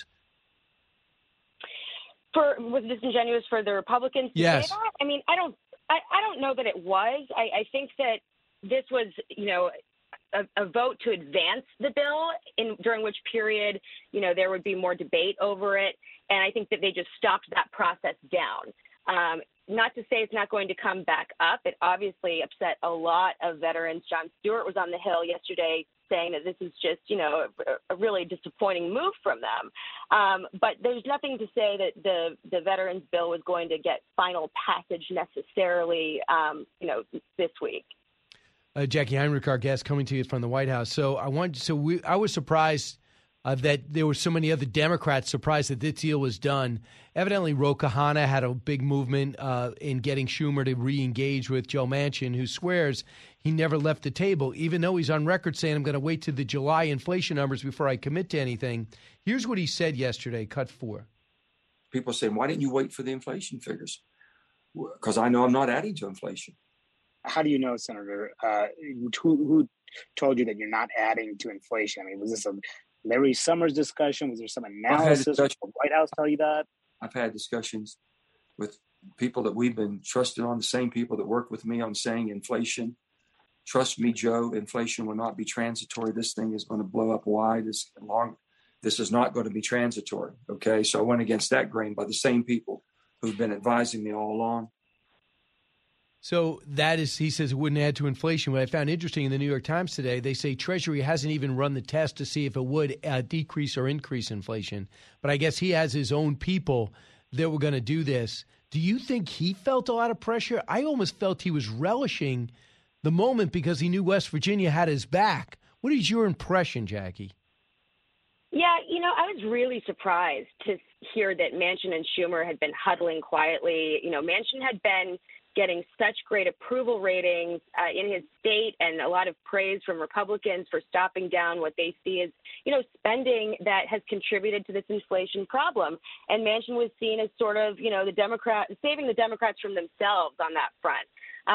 Was it disingenuous for the Republicans to say that? I mean, I don't know that it was. I think that this was, a vote to advance the bill, during which period, there would be more debate over it. And I think that they just stopped that process down. Not to say it's not going to come back up. It obviously upset a lot of veterans. Jon Stewart was on the Hill yesterday saying that this is just, a really disappointing move from them. But there's nothing to say that the veterans bill was going to get final passage necessarily, this week. Jackie Heinrich, our guest, coming to you from the White House. So I was surprised that there were so many other Democrats surprised that this deal was done. Evidently, Ro Khanna had a big movement in getting Schumer to re-engage with Joe Manchin, who swears he never left the table, even though he's on record saying, I'm going to wait till the July inflation numbers before I commit to anything. Here's what he said yesterday, cut 4. People say, why didn't you wait for the inflation figures? Because I know I'm not adding to inflation. How do you know, Senator, who told you that you're not adding to inflation? I mean, was this a Larry Summers discussion? Was there some analysis? Did the White House tell you that? I've had discussions with people that we've been trusted on, the same people that work with me on saying inflation. Trust me, Joe, inflation will not be transitory. This thing is going to blow up wide. This is not going to be transitory. Okay, so I went against that grain by the same people who've been advising me all along. So that is, he says, it wouldn't add to inflation. What I found interesting in the New York Times today, they say Treasury hasn't even run the test to see if it would decrease or increase inflation. But I guess he has his own people that were going to do this. Do you think he felt a lot of pressure? I almost felt he was relishing the moment because he knew West Virginia had his back. What is your impression, Jackie? Yeah, I was really surprised to hear that Manchin and Schumer had been huddling quietly. Manchin had been getting such great approval ratings in his state and a lot of praise from Republicans for stopping down what they see as, spending that has contributed to this inflation problem. And Manchin was seen as sort of, saving the Democrats from themselves on that front.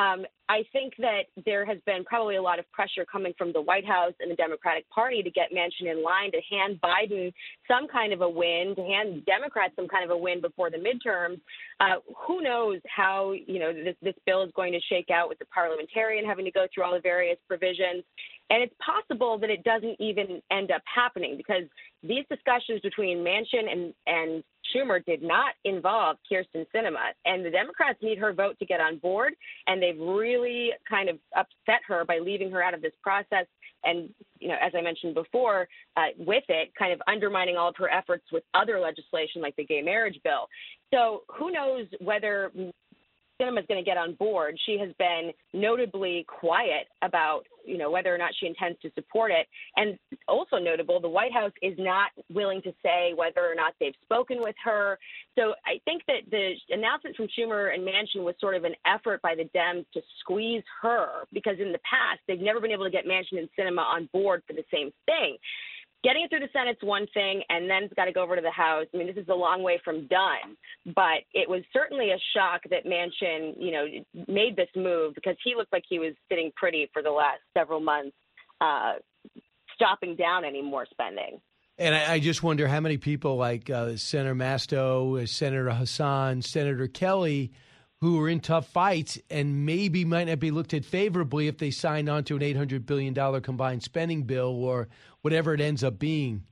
I think that there has been probably a lot of pressure coming from the White House and the Democratic Party to get Manchin in line to hand Biden some kind of a win, to hand Democrats some kind of a win before the midterms. Who knows how, this bill is going to shake out with the parliamentarian having to go through all the various provisions. And it's possible that it doesn't even end up happening because these discussions between Manchin and Schumer did not involve Kyrsten Sinema. And the Democrats need her vote to get on board. And they've really kind of upset her by leaving her out of this process. And, as I mentioned before, with it, kind of undermining all of her efforts with other legislation like the gay marriage bill. So who knows whether Sinema is going to get on board. She has been notably quiet about, whether or not she intends to support it. And also notable, the White House is not willing to say whether or not they've spoken with her. So I think that the announcement from Schumer and Manchin was sort of an effort by the Dems to squeeze her because in the past, they've never been able to get Manchin and Sinema on board for the same thing. Getting it through the Senate's one thing, and then it's got to go over to the House. I mean, this is a long way from done, but it was certainly a shock that Manchin, made this move because he looked like he was sitting pretty for the last several months, stopping down any more spending. And I just wonder how many people like Senator Masto, Senator Hassan, Senator Kelly, who are in tough fights and maybe might not be looked at favorably if they signed on to an $800 billion combined spending bill or whatever it ends up being.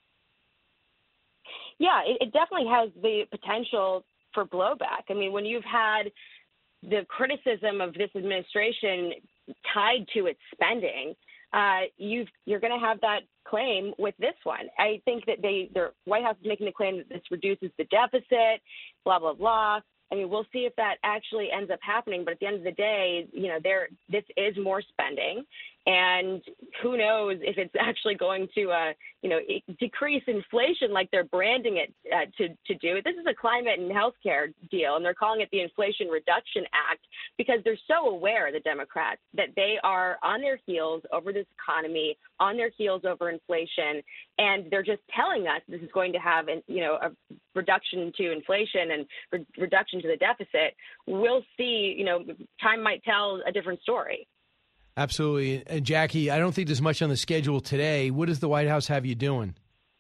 Yeah, it definitely has the potential for blowback. I mean, when you've had the criticism of this administration tied to its spending, you're going to have that claim with this one. I think that the White House is making the claim that this reduces the deficit, blah, blah, blah. I mean, we'll see if that actually ends up happening. But at the end of the day, this is more spending. And who knows if it's actually going to, decrease inflation like they're branding it to do. This is a climate and healthcare deal, and they're calling it the Inflation Reduction Act because they're so aware, the Democrats, that they are on their heels over this economy, on their heels over inflation, and they're just telling us this is going to have, a reduction to inflation and reduction to the deficit. We'll see, time might tell a different story. Absolutely. And Jackie, I don't think there's much on the schedule today. What does the White House have you doing?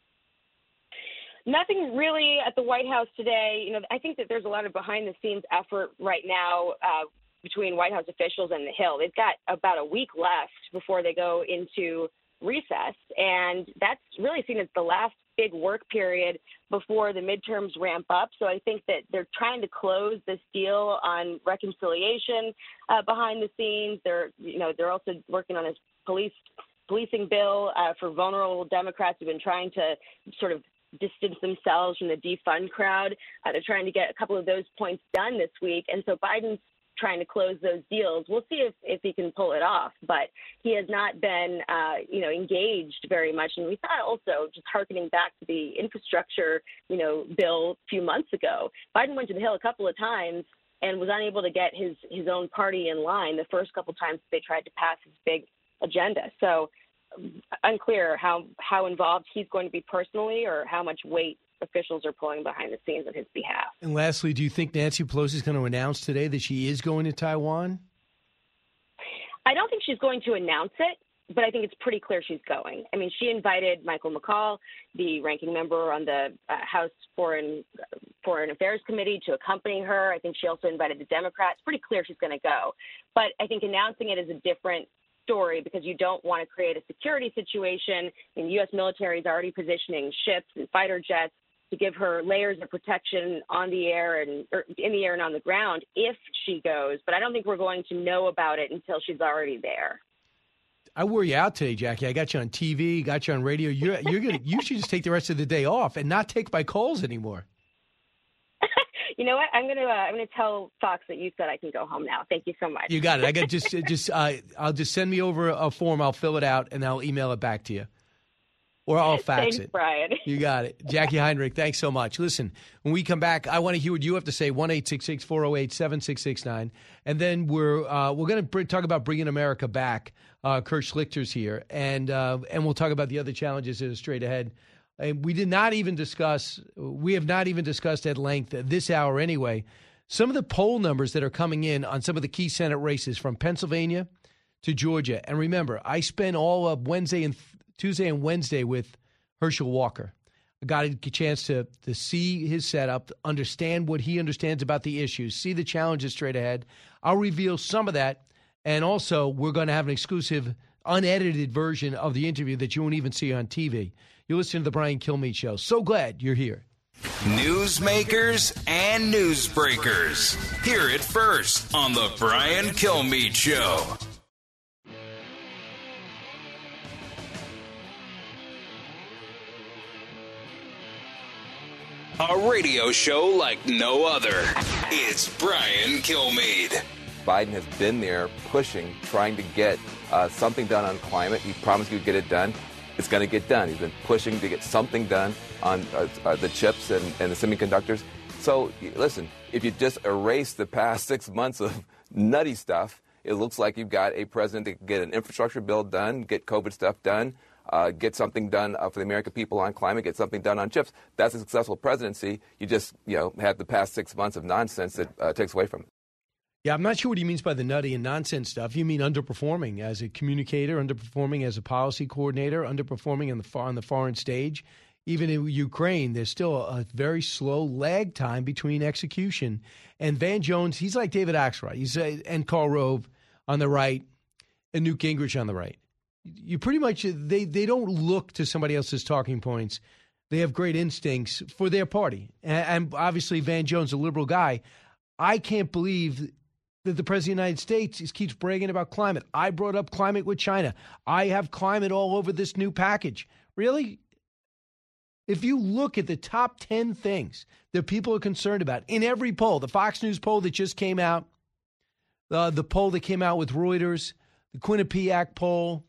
Nothing really at the White House today. I think that there's a lot of behind-the-scenes effort right now, between White House officials and the Hill. They've got about a week left before they go into recess, and that's really seen as the last big work period before the midterms ramp up. So I think that they're trying to close this deal on reconciliation behind the scenes. They're also working on a policing bill for vulnerable Democrats who've been trying to sort of distance themselves from the defund crowd. They're trying to get a couple of those points done this week, and so Biden's trying to close those deals. We'll see if he can pull it off, but he has not been, engaged very much. And we thought also, just hearkening back to the infrastructure, bill a few months ago, Biden went to the Hill a couple of times and was unable to get his own party in line the first couple of times they tried to pass his big agenda. So unclear how involved he's going to be personally or how much weight officials are pulling behind the scenes on his behalf. And lastly, do you think Nancy Pelosi is going to announce today that she is going to Taiwan? I don't think she's going to announce it, but I think it's pretty clear she's going. I mean, she invited Michael McCaul, the ranking member on the House Foreign Affairs Committee, to accompany her. I think she also invited the Democrats. Pretty clear she's going to go. But I think announcing it is a different story because you don't want to create a security situation. And the U.S. military is already positioning ships and fighter jets to give her layers of protection on the air and in the air and on the ground if she goes. But I don't think we're going to know about it until she's already there. I wore you out today, Jackie. I got you on TV, got you on radio. You should just take the rest of the day off and not take my calls anymore. You know what? I'm gonna tell Fox that you said I can go home now. Thank you so much. You got it. I got I'll just send me over a form. I'll fill it out and I'll email it back to you. Or I'll fax Thanks, it. Brian. You got it. Jackie Heinrich, thanks so much. Listen, when we come back, I want to hear what you have to say, 1-866-408-7669. And then we're going to talk about bringing America back. Kurt Schlichter's here. And we'll talk about the other challenges that are straight ahead. And we have not even discussed at length this hour anyway, some of the poll numbers that are coming in on some of the key Senate races from Pennsylvania to Georgia. And remember, I spent all of Tuesday and Wednesday with Herschel Walker. I got a chance to see his setup, understand what he understands about the issues, see the challenges straight ahead. I'll reveal some of that. And also, we're going to have an exclusive, unedited version of the interview that you won't even see on TV. You're listening to The Brian Kilmeade Show. So glad you're here. Newsmakers and newsbreakers. Hear it first on The Brian Kilmeade Show. A radio show like no other. It's Brian Kilmeade. Biden has been there pushing, trying to get something done on climate. He promised he would get it done. It's going to get done. He's been pushing to get something done on the chips and the semiconductors. So, listen, if you just erase the past 6 months of nutty stuff, it looks like you've got a president that can get an infrastructure bill done, get COVID stuff done, get something done for the American people on climate, get something done on chips. That's a successful presidency. You just, have the past 6 months of nonsense that takes away from it. Yeah, I'm not sure what he means by the nutty and nonsense stuff. You mean underperforming as a communicator, underperforming as a policy coordinator, underperforming on the foreign stage. Even in Ukraine, there's still a very slow lag time between execution. And Van Jones, he's like David Axelrod. And Karl Rove on the right and Newt Gingrich on the right. You pretty much, they don't look to somebody else's talking points. They have great instincts for their party. And obviously Van Jones, a liberal guy. I can't believe that the President of the United States keeps bragging about climate. I brought up climate with China. I have climate all over this new package. Really? If you look at the top 10 things that people are concerned about in every poll, the Fox News poll that just came out, the poll that came out with Reuters, the Quinnipiac poll,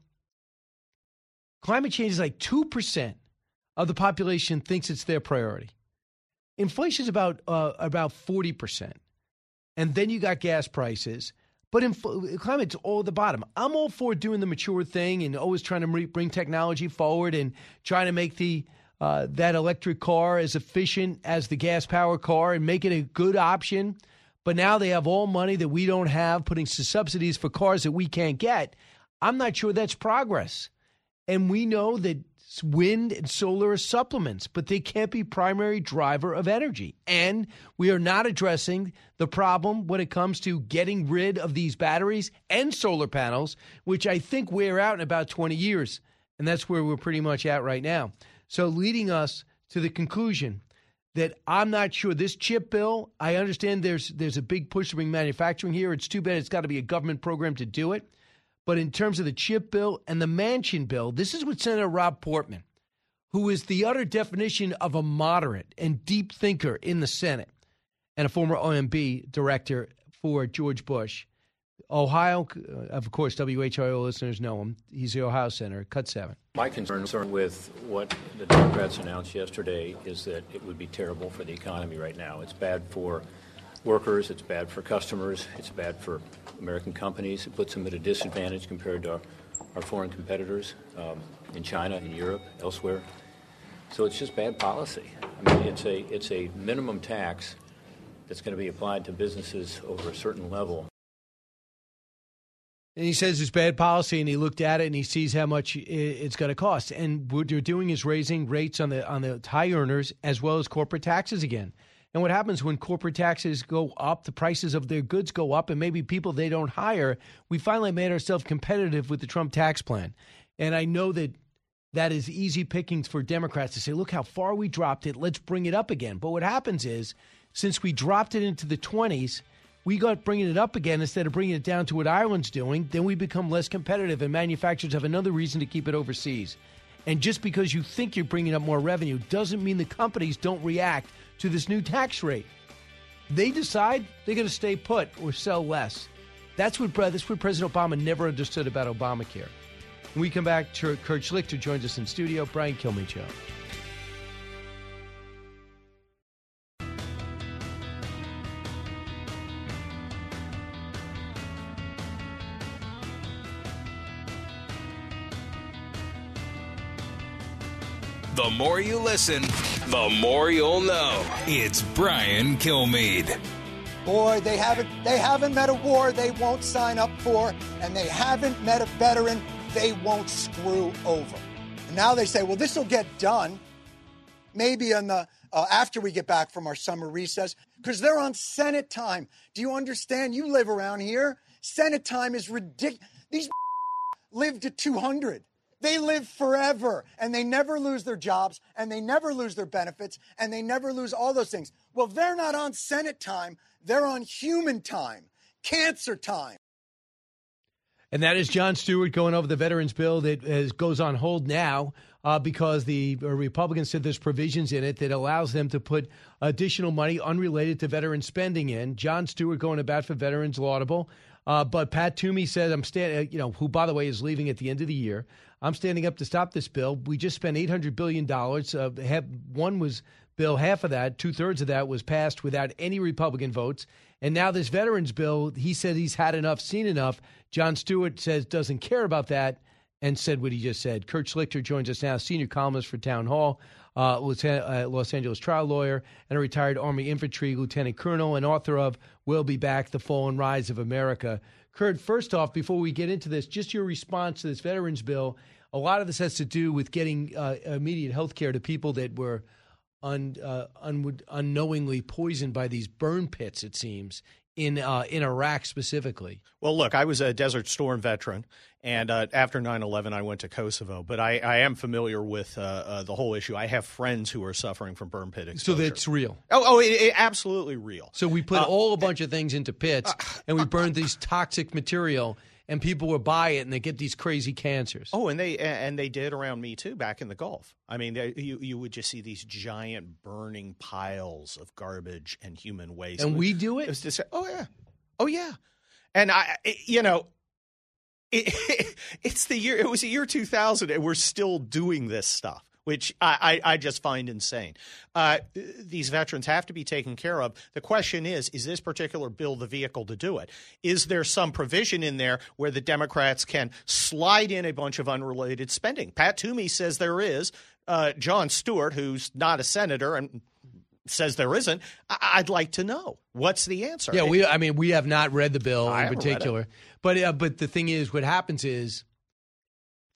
climate change is like 2% of the population thinks it's their priority. Inflation is about 40%. And then you got gas prices. But climate's all at the bottom. I'm all for doing the mature thing and always trying to bring technology forward and trying to make that electric car as efficient as the gas-powered car and make it a good option. But now they have all money that we don't have, putting subsidies for cars that we can't get. I'm not sure that's progress. And we know that Wind and solar are supplements, but they can't be primary driver of energy. And we are not addressing the problem when it comes to getting rid of these batteries and solar panels, which I think wear out in about 20 years. And that's where we're pretty much at right now. So leading us to the conclusion that I'm not sure this chip bill, I understand there's a big push to bring manufacturing here. It's too bad it's got to be a government program to do it. But in terms of the chip bill and the Manchin bill, this is what Senator Rob Portman, who is the utter definition of a moderate and deep thinker in the Senate and a former OMB director for George Bush. Ohio, of course, WHIO listeners know him. He's the Ohio Senator, Cut 7. My concern with what the Democrats announced yesterday is that it would be terrible for the economy right now. It's bad for workers, it's bad for customers, it's bad for American companies. It puts them at a disadvantage compared to our foreign competitors in China, in Europe, elsewhere. So it's just bad policy. I mean, it's a minimum tax that's going to be applied to businesses over a certain level. And he says it's bad policy, and he looked at it and he sees how much it's going to cost. And what they're doing is raising rates on the high earners as well as corporate taxes again. And what happens when corporate taxes go up, the prices of their goods go up, and maybe people they don't hire, we finally made ourselves competitive with the Trump tax plan. And I know that is easy pickings for Democrats to say, look how far we dropped it, let's bring it up again. But what happens is, since we dropped it into the 20s, we got bringing it up again instead of bringing it down to what Ireland's doing, then we become less competitive, and manufacturers have another reason to keep it overseas. And just because you think you're bringing up more revenue doesn't mean the companies don't react to this new tax rate. They decide they're going to stay put or sell less. That's what President Obama never understood about Obamacare. When we come back, Kurt Schlichter joins us in studio. Brian Kilmeade Show. The more you listen, the more you'll know. It's Brian Kilmeade. Boy, they haven't met a war they won't sign up for, and they haven't met a veteran they won't screw over. And now they say, well, this will get done maybe on the after we get back from our summer recess, because they're on Senate time. Do you understand? You live around here. Senate time is ridiculous. These live to 200. They live forever, and they never lose their jobs, and they never lose their benefits, and they never lose all those things. Well, they're not on Senate time. They're on human time, cancer time. And that is Jon Stewart going over the veterans bill that goes on hold now because the Republicans said there's provisions in it that allows them to put additional money unrelated to veteran spending in. Jon Stewart going to bat for veterans, laudable. But Pat Toomey said, I'm standing, who, by the way, is leaving at the end of the year. I'm standing up to stop this bill. We just spent $800 billion. Half of that, 2/3 of that was passed without any Republican votes. And now this veterans bill, he said he's had enough, seen enough. Jon Stewart says doesn't care about that and said what he just said. Kurt Schlichter joins us now, senior columnist for Town Hall, Los Angeles trial lawyer, and a retired Army infantry lieutenant colonel and author of We'll Be Back, The Fall and Rise of America. Kurt, first off, before we get into this, just your response to this veterans bill. A lot of this has to do with getting immediate health care to people that were unknowingly poisoned by these burn pits, it seems, in Iraq specifically. Well, look, I was a Desert Storm veteran, and after 9/11, I went to Kosovo. But I am familiar with the whole issue. I have friends who are suffering from burn pit exposure. So that's real? It absolutely real. So we put a bunch of things into pits, and we burned these toxic material, and people will buy it, and they get these crazy cancers. Oh, and they did around me, too, back in the Gulf. I mean, you would just see these giant burning piles of garbage and human waste. And we do it? It was just, oh, yeah. And, it's the year – it was the year 2000, and we're still doing this stuff, which I just find insane. These veterans have to be taken care of. The question is this particular bill the vehicle to do it? Is there some provision in there where the Democrats can slide in a bunch of unrelated spending? Pat Toomey says there is. Jon Stewart, who's not a senator and says there isn't, I'd like to know. What's the answer? Yeah, we have not read the bill in particular. But the thing is, what happens is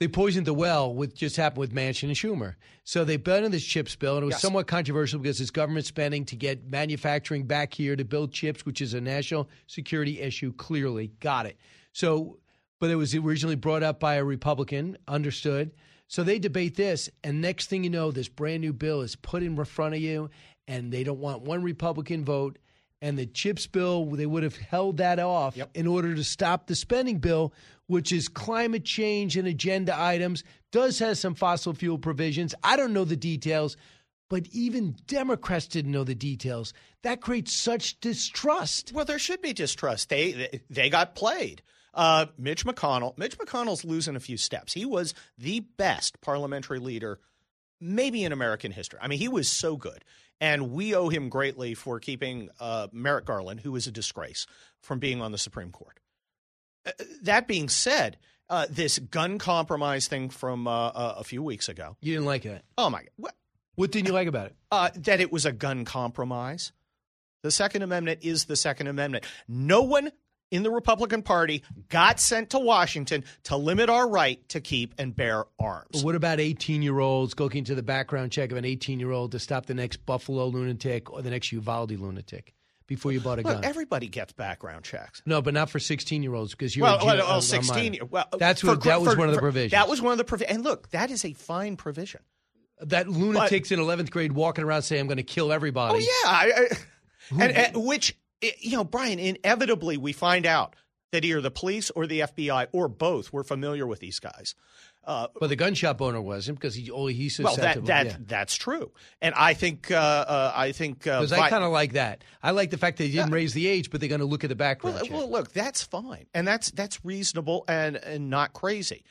They poisoned the well with just happened with Manchin and Schumer. So they burned in this chips bill, and it was somewhat controversial because it's government spending to get manufacturing back here to build chips, which is a national security issue, clearly. Got it. So, but it was originally brought up by a Republican, understood. So they debate this, and next thing you know, this brand new bill is put in front of you, and they don't want one Republican vote. And the chips bill, they would have held that off in order to stop the spending bill, which is climate change and agenda items, does have some fossil fuel provisions. I don't know the details, but even Democrats didn't know the details. That creates such distrust. Well, there should be distrust. They got played. Mitch McConnell's losing a few steps. He was the best parliamentary leader maybe in American history. I mean, he was so good. And we owe him greatly for keeping Merrick Garland, who is a disgrace, from being on the Supreme Court. That being said, this gun compromise thing from a few weeks ago. You didn't like it? Oh, my God. What didn't you like about it? That it was a gun compromise. The Second Amendment is the Second Amendment. No one in the Republican Party got sent to Washington to limit our right to keep and bear arms. But what about 18-year-olds going to the background check of an 18-year-old to stop the next Buffalo lunatic or the next Uvalde lunatic before you bought a gun? Everybody gets background checks. No, but not for 16-year-olds because you're 16. Well, that was one of the provisions. That was one of the provisions. And look, that is a fine provision. That lunatic's in 11th grade walking around saying, I'm going to kill everybody. Oh, yeah. And which... Brian, inevitably we find out that either the police or the FBI or both were familiar with these guys. But the gun shop owner wasn't because he's susceptible. Well, that's true. And I think because I kind of like that. I like the fact that they didn't raise the age, but they're going to look at the background check. Well, look, that's fine. And that's reasonable and not crazy.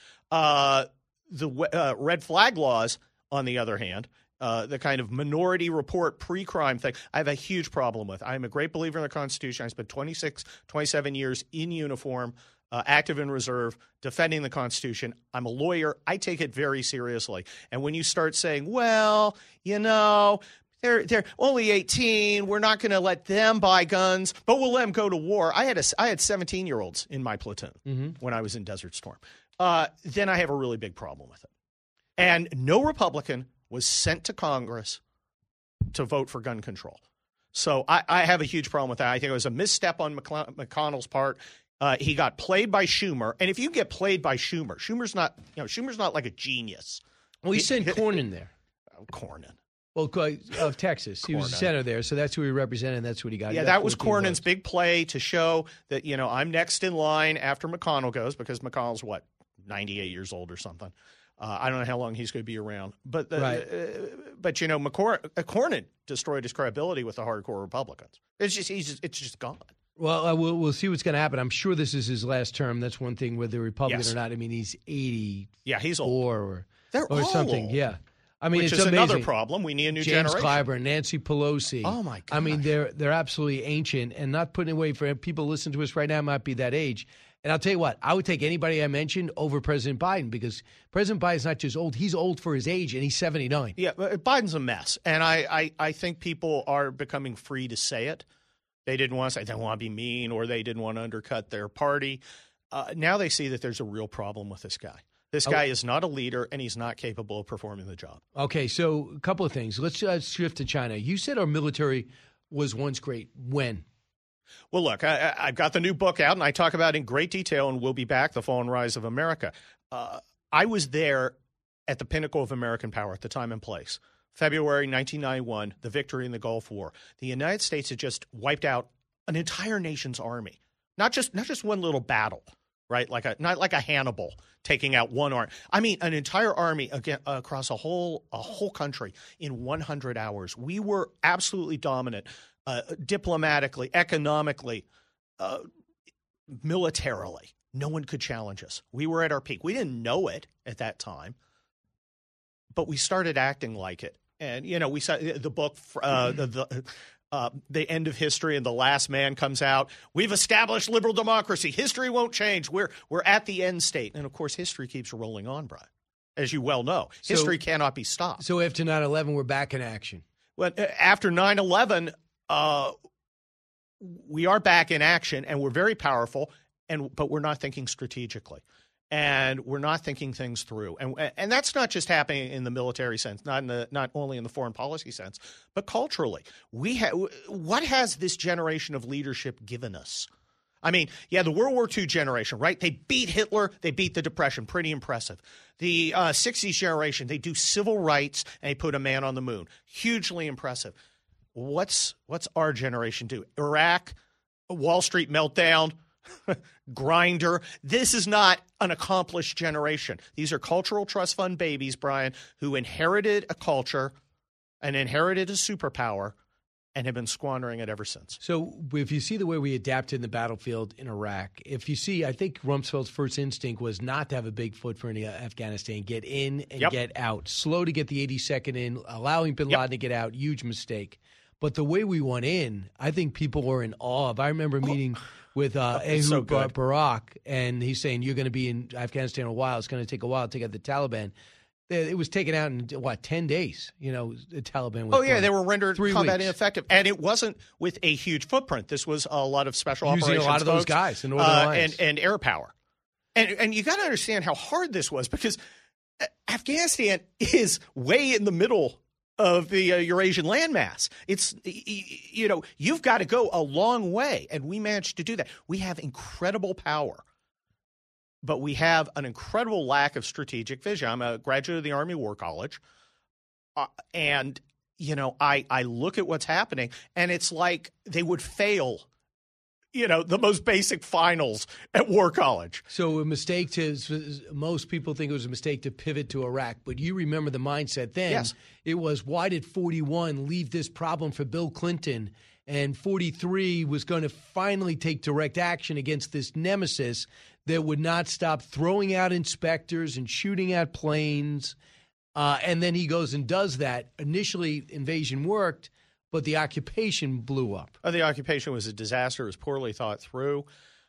The red flag laws, on the other hand, the kind of minority report pre-crime thing, I have a huge problem with. I'm a great believer in the Constitution. I spent 27 years in uniform, active in reserve, defending the Constitution. I'm a lawyer. I take it very seriously. And when you start saying, well, they're only 18. We're not going to let them buy guns, but we'll let them go to war. I had 17-year-olds in my platoon when I was in Desert Storm. Then I have a really big problem with it. And no Republican was sent to Congress to vote for gun control. So I have a huge problem with that. I think it was a misstep on McConnell's part. He got played by Schumer. And if you get played by Schumer's not like a genius. Well, he sent Cornyn there. Cornyn. Well, of Texas. He was a senator there, so that's who he represented, and that's what he got. Yeah, that was Cornyn's big play to show that, I'm next in line after McConnell goes, because McConnell's, 98 years old or something. I don't know how long he's going to be around. But Cornyn destroyed his credibility with the hardcore Republicans. It's just gone. Well, we'll see what's going to happen. I'm sure this is his last term. That's one thing, whether Republican or not. I mean, he's 80. Yeah, he's old. Or something. Old. Yeah. I mean, which it's is amazing. Another problem. We need a new James generation. Clyburn, Nancy Pelosi. Oh, my God. I mean, they're absolutely ancient, and not putting away for people listening to us right now might be that age. And I'll tell you what, I would take anybody I mentioned over President Biden, because President Biden's not just old, he's old for his age, and he's 79. Yeah, Biden's a mess. And I think people are becoming free to say it. They didn't want to say they want to be mean, or they didn't want to undercut their party. Now they see that there's a real problem with this guy. This guy is not a leader, and he's not capable of performing the job. Okay, so a couple of things. Let's shift to China. You said our military was once great. When? Well, look, I've got the new book out, and I talk about it in great detail, and We'll Be Back, The Fall and Rise of America. I was there at the pinnacle of American power at the time and place. February 1991, the victory in the Gulf War. The United States had just wiped out an entire nation's army, not just one little battle, right? Not like a Hannibal taking out one army. I mean, an entire army across a whole country in 100 hours. We were absolutely dominant. Diplomatically, economically, militarily. No one could challenge us. We were at our peak. We didn't know it at that time, but we started acting like it. And, we saw the book, The End of History and The Last Man comes out. We've established liberal democracy. History won't change. We're at the end state. And, of course, history keeps rolling on, Brian, as you well know. History cannot be stopped. So after 9/11, we're back in action. Well, after 9/11, we are back in action, and we're very powerful, but we're not thinking strategically. and we're not thinking things through. And that's not just happening in the military sense, not only in the foreign policy sense, but culturally. What has this generation of leadership given us? I mean, yeah, the World War II generation, right? They beat Hitler. They beat the Depression. Pretty impressive. The 60s generation, they do civil rights, and they put a man on the moon. Hugely impressive. What's our generation do? Iraq, Wall Street meltdown, Grindr. This is not an accomplished generation. These are cultural trust fund babies, Brian, who inherited a culture and inherited a superpower and have been squandering it ever since. So if you see the way we adapted in the battlefield in Iraq, if you see, I think Rumsfeld's first instinct was not to have a big footprint in Afghanistan, get in and get out. Slow to get the 82nd in, allowing bin Laden to get out, huge mistake. But the way we went in, I think people were in awe of. I remember meeting with Ehud Barak, and he's saying, you're going to be in Afghanistan a while. It's going to take a while to take out the Taliban. It was taken out in, 10 days? The Taliban was they were rendered combat ineffective. And it wasn't with a huge footprint. This was a lot of special operations operations a lot of those guys in Northern Alliance. And air power. And you got to understand how hard this was, because Afghanistan is way in the middle of the Eurasian landmass. It's, you've got to go a long way, and we managed to do that. We have incredible power, but we have an incredible lack of strategic vision. I'm a graduate of the Army War College, and, I look at what's happening, and it's like they would fail the most basic finals at War College. So a mistake most people think it was a mistake to pivot to Iraq, but you remember the mindset then. Yes. It was, why did 41 leave this problem for Bill Clinton? And 43 was going to finally take direct action against this nemesis that would not stop throwing out inspectors and shooting at planes. And then he goes and does that. Initially, invasion worked, but the occupation blew up. The occupation was a disaster. It was poorly thought through.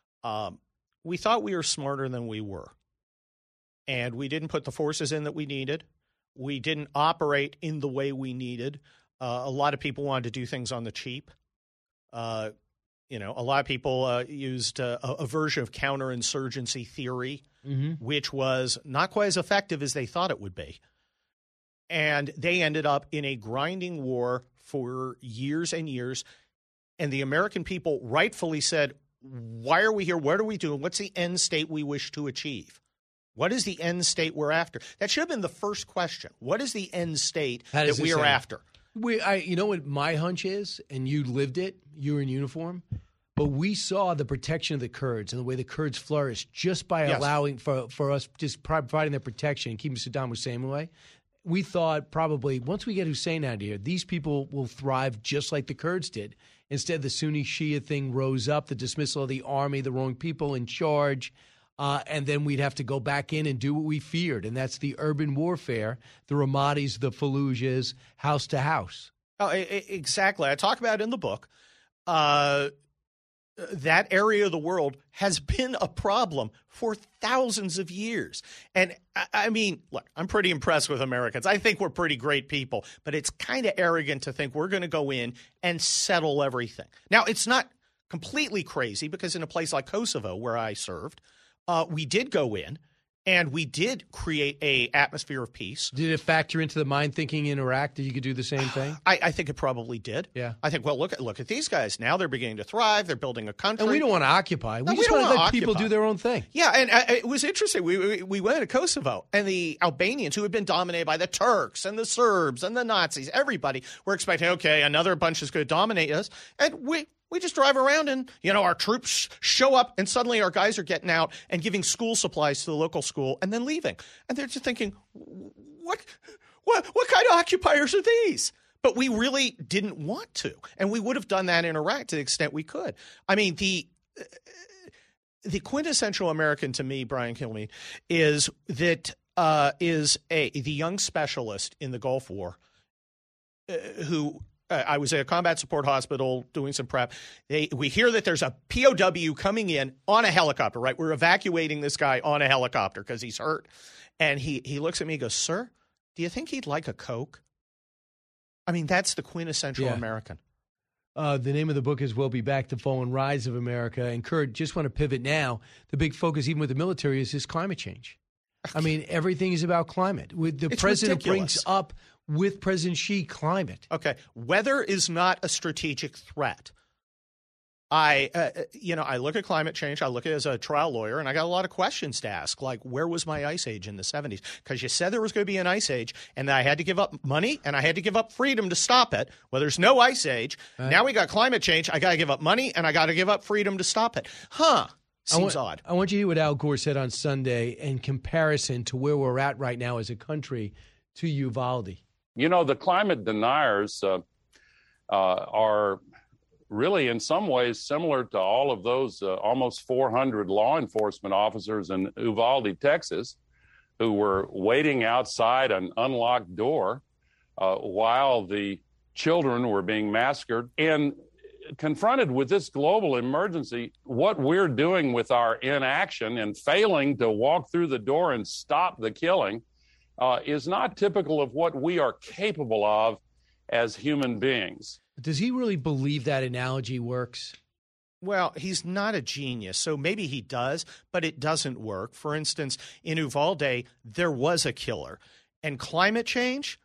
We thought we were smarter than we were. And we didn't put the forces in that we needed. We didn't operate in the way we needed. A lot of people wanted to do things on the cheap. A lot of people used a version of counterinsurgency theory, which was not quite as effective as they thought it would be. And they ended up in a grinding war for years and years. And the American people rightfully said, why are we here? What are we doing? What's the end state we wish to achieve? What is the end state we're after? That should have been the first question. What is the end state that we are after? You know what my hunch is, and you lived it, you were in uniform, but we saw the protection of the Kurds and the way the Kurds flourished just by allowing for us, just providing their protection and keeping Saddam Hussein away. We thought probably once we get Hussein out of here, these people will thrive just like the Kurds did. Instead, the Sunni Shia thing rose up, the dismissal of the army, the wrong people in charge, and then we'd have to go back in and do what we feared, and that's the urban warfare, the Ramatis, the Fallujahs, house to house. Oh, exactly. I talk about it in the book. That area of the world has been a problem for thousands of years. And I mean, look, I'm pretty impressed with Americans. I think we're pretty great people, but it's kind of arrogant to think we're going to go in and settle everything. Now, it's not completely crazy because in a place like Kosovo, where I served, we did go in and we did create a atmosphere of peace. Did it factor into the mind thinking in Iraq that you could do the same thing? I think it probably did. Yeah. I think, well, look at these guys. Now they're beginning to thrive. They're building a country. And we don't want to occupy. We just want to let people do their own thing. Yeah, and it was interesting. We went to Kosovo, and the Albanians, who had been dominated by the Turks and the Serbs and the Nazis, everybody were expecting, okay, another bunch is going to dominate us. And we just drive around and, our troops show up and suddenly our guys are getting out and giving school supplies to the local school and then leaving. And they're just thinking, what kind of occupiers are these? But we really didn't want to. And we would have done that in Iraq to the extent we could. I mean, the quintessential American to me, Brian Kilmeade, is that the young specialist in the Gulf War who – I was at a combat support hospital doing some prep. We hear that there's a POW coming in on a helicopter, right? We're evacuating this guy on a helicopter because he's hurt. And he looks at me and goes, sir, do you think he'd like a Coke? I mean, that's the quintessential American. The name of the book is We'll Be Back, The Fall and Rise of America. And Kurt, just want to pivot now. The big focus, even with the military, is climate change. I mean, everything is about climate. It's president ridiculous. Brings up with President Xi climate. Okay. Weather is not a strategic threat. I look at climate change. I look at it as a trial lawyer, and I got a lot of questions to ask, like, where was my ice age in the 70s? Because you said there was going to be an ice age, and I had to give up money, and I had to give up freedom to stop it. Well, there's no ice age. Right. Now we got climate change. I got to give up money, and I got to give up freedom to stop it. Seems odd. I want you to hear what Al Gore said on Sunday in comparison to where we're at right now as a country to Uvalde. You know, the climate deniers are really in some ways similar to all of those almost 400 law enforcement officers in Uvalde, Texas, who were waiting outside an unlocked door while the children were being massacred. And confronted with this global emergency, what we're doing with our inaction and failing to walk through the door and stop the killing is not typical of what we are capable of as human beings. Does he really believe that analogy works? Well, he's not a genius, so maybe he does, but it doesn't work. For instance, in Uvalde, there was a killer. And climate change,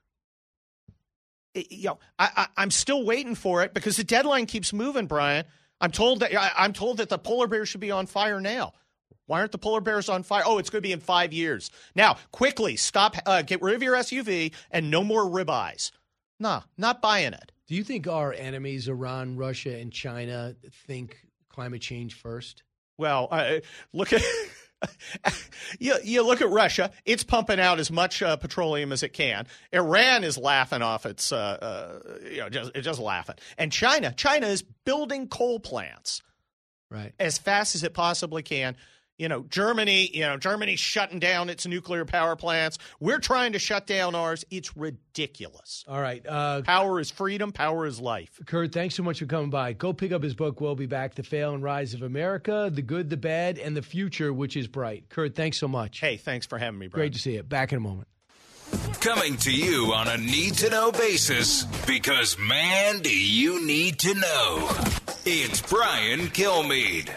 I'm still waiting for it because the deadline keeps moving, Brian. I'm told that the polar bears should be on fire now. Why aren't the polar bears on fire? Oh, it's going to be in 5 years. Now, quickly, stop, get rid of your SUV and no more ribeyes. Nah, not buying it. Do you think our enemies, Iran, Russia, and China, think climate change first? Well, look at you look at Russia. It's pumping out as much petroleum as it can. Iran is laughing off its, just laughing. And China is building coal plants, right, as fast as it possibly can. Germany's shutting down its nuclear power plants. We're trying to shut down ours. It's ridiculous. All right. Power is freedom. Power is life. Kurt, thanks so much for coming by. Go pick up his book, We'll Be Back, The Fall and Rise of America, The Good, the Bad, and the Future, which is bright. Kurt, thanks so much. Hey, thanks for having me, Brian. Great to see you. Back in a moment. Coming to you on a need-to-know basis, because, man, do you need to know. It's Brian Kilmeade.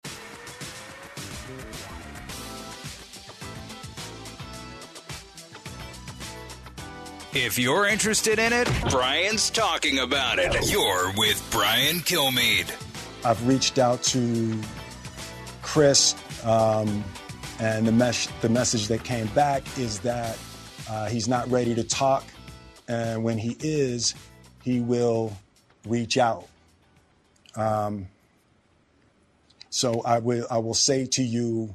If you're interested in it, Brian's talking about it. You're with Brian Kilmeade. I've reached out to Chris, and the message that came back is that he's not ready to talk, and when he is, he will reach out. So I will say to you,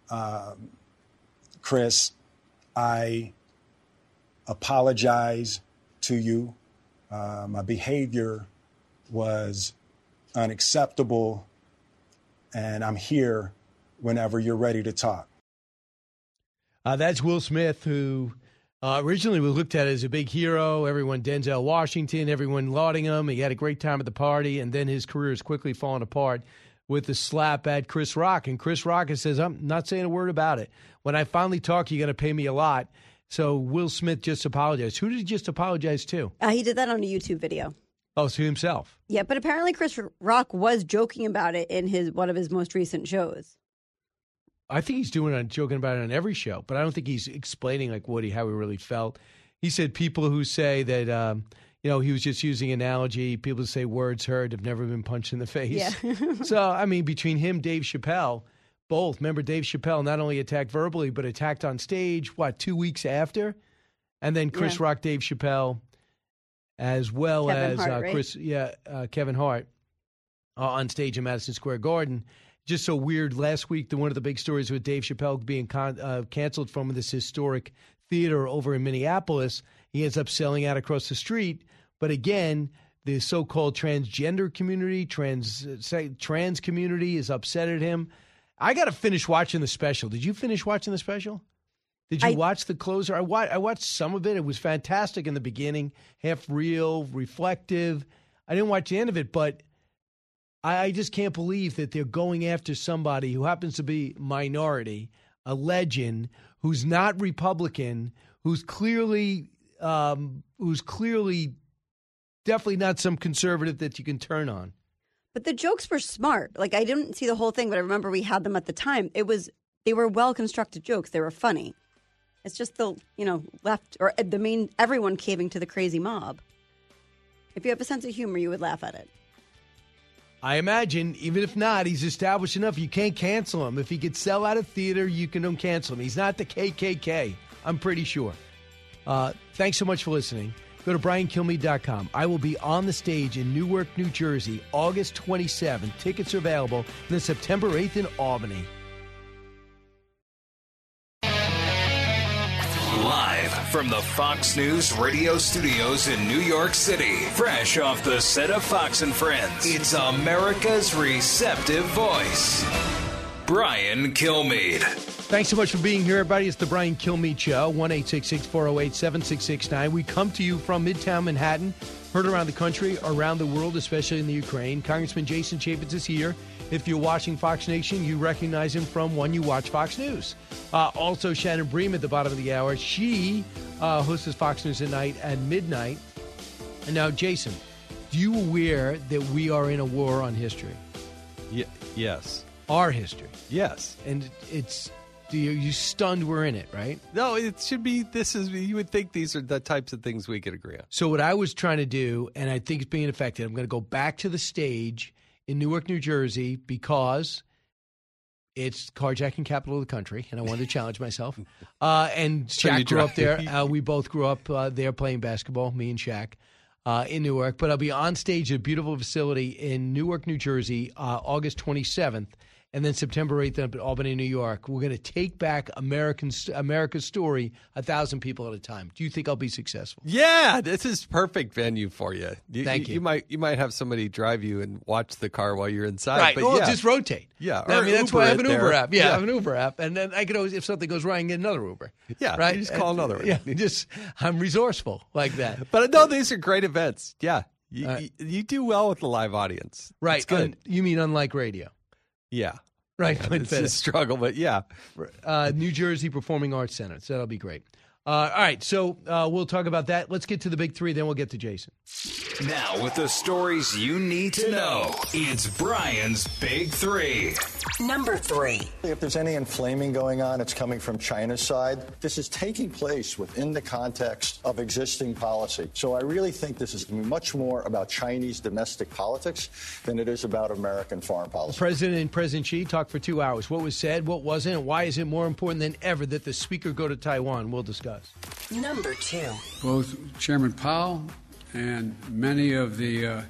Chris, I apologize to you. My behavior was unacceptable, and I'm here whenever you're ready to talk. That's Will Smith, who originally was looked at as a big hero. Everyone, Denzel Washington, everyone lauding him. He had a great time at the party, and then his career is quickly falling apart with the slap at Chris Rock. And Chris Rock says, I'm not saying a word about it. When I finally talk, you're going to pay me a lot. So Will Smith just apologized. Who did he just apologize to? He did that on a YouTube video. Oh, to himself. Yeah, but apparently Chris Rock was joking about it in one of his most recent shows. I think he's joking about it on every show, but I don't think he's explaining how he really felt. He said people who say that he was just using analogy, people who say words heard have never been punched in the face. Yeah. So I mean, between him, Dave Chappelle. Both. Remember, Dave Chappelle not only attacked verbally, but attacked on stage, 2 weeks after? And then Chris Rock, Dave Chappelle, as well Kevin as Hart, Kevin Hart on stage in Madison Square Garden. Just so weird. Last week, one of the big stories with Dave Chappelle being canceled from this historic theater over in Minneapolis. He ends up selling out across the street. But again, the so-called transgender community, trans community is upset at him. I got to finish watching the special. Did you finish watching the special? Did you watch the closer? I watched some of it. It was fantastic in the beginning, half real, reflective. I didn't watch the end of it, but I just can't believe that they're going after somebody who happens to be minority, a legend, who's not Republican, who's clearly definitely not some conservative that you can turn on. But the jokes were smart. Like, I didn't see the whole thing, but I remember we had them at the time. They were well-constructed jokes. They were funny. It's just the, left or the main, everyone caving to the crazy mob. If you have a sense of humor, you would laugh at it. I imagine, even if not, he's established enough. You can't cancel him. If he could sell out a theater, you can cancel him. He's not the KKK, I'm pretty sure. Thanks so much for listening. Go to BrianKilmeade.com. I will be on the stage in Newark, New Jersey, August 27th. Tickets are available. And then September 8th in Albany. Live from the Fox News radio studios in New York City, fresh off the set of Fox and Friends, it's America's receptive voice, Brian Kilmeade. Thanks so much for being here, everybody. It's the Brian Kilmeade Show, 1-866-408-7669. We come to you from Midtown Manhattan, heard around the country, around the world, especially in the Ukraine. Congressman Jason Chaffetz is here. If you're watching Fox Nation, you recognize him from when you watch Fox News. Also, Shannon Bream at the bottom of the hour. She hosts Fox News at night at midnight. And now, Jason, do you aware that we are in a war on history? Yes. Our history. Yes. And it's... You stunned we're in it, right? No, it should be, you would think these are the types of things we could agree on. So what I was trying to do, and I think it's being effective, I'm going to go back to the stage in Newark, New Jersey, because it's carjacking capital of the country, and I wanted to challenge myself. And Shaq grew up there. We both grew up there playing basketball, me and Shaq, in Newark. But I'll be on stage at a beautiful facility in Newark, New Jersey, August 27th. And then September 8th up at Albany, New York. We're going to take back America's story 1,000 people at a time. Do you think I'll be successful? Yeah, this is perfect venue for you. Thank you. You might have somebody drive you and watch the car while you're inside. Right. But just rotate. Yeah. That's why I have an Uber app. Yeah, I have an Uber app. And then I could always, if something goes wrong, I can get another Uber. Yeah. Right. You just call another one. Yeah. I'm resourceful like that. But no, these are great events. Yeah. You do well with the live audience. Right. It's good. You mean unlike radio? Yeah. Right. It's a struggle, but yeah. New Jersey Performing Arts Center. So that'll be great. All right. So we'll talk about that. Let's get to the big three, then we'll get to Jason. Now, with the stories you need to know, it's Brian's Big Three. Number 3. If there's any inflaming going on, it's coming from China's side. This is taking place within the context of existing policy. So I really think this is much more about Chinese domestic politics than it is about American foreign policy. The President and President Xi talked for 2 hours. What was said, what wasn't, and why is it more important than ever that the speaker go to Taiwan? We'll discuss. Number 2. Both Chairman Powell and many of the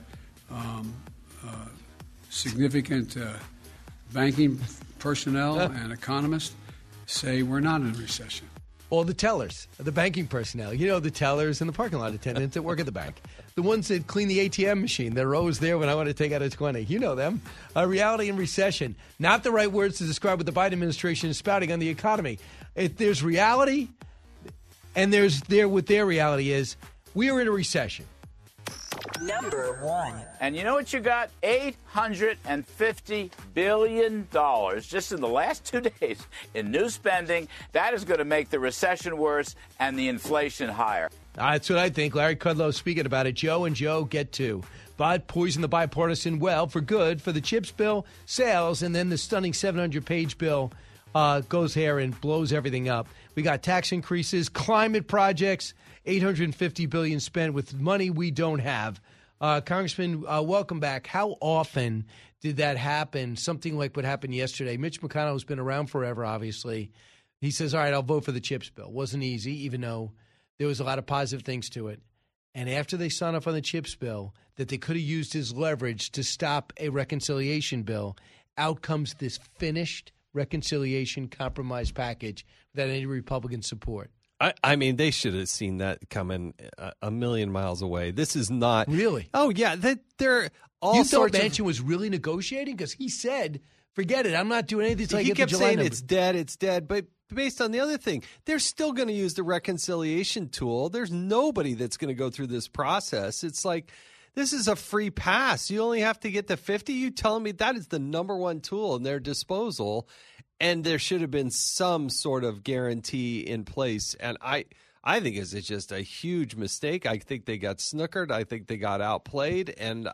significant banking personnel and economists say we're not in a recession. All the tellers, the banking personnel, the tellers and the parking lot attendants that work at the bank. The ones that clean the ATM machine. They're always there when I want to take out a 20. You know them. Reality and recession. Not the right words to describe what the Biden administration is spouting on the economy. There's reality, and what their reality is. We are in a recession. Number 1. And you know what you got? $850 billion just in the last 2 days in new spending. That is going to make the recession worse and the inflation higher. That's what I think. Larry Kudlow speaking about it. Joe and Joe get to. But poison the bipartisan well for good for the CHIPS bill, sales, and then the stunning 700-page bill goes here and blows everything up. We got tax increases, climate projects, $850 billion spent with money we don't have. Congressman, welcome back. How often did that happen? Something like what happened yesterday. Mitch McConnell has been around forever, obviously. He says, all right, I'll vote for the CHIPS bill. Wasn't easy, even though there was a lot of positive things to it. And after they signed off on the CHIPS bill, that they could have used as leverage to stop a reconciliation bill, out comes this finished reconciliation compromise package without any Republican support. I mean, they should have seen that coming a million miles away. This is not really. Oh yeah, they're all. You thought Manchin was really negotiating because he said, "Forget it, I'm not doing anything." Until I get the July saying numbers. it's dead. But based on the other thing, they're still going to use the reconciliation tool. There's nobody that's going to go through this process. It's like this is a free pass. You only have to get to 50. You telling me that is the number one tool in their disposal? And there should have been some sort of guarantee in place. And I I think is just a huge mistake. I think they got snookered. I think they got outplayed, and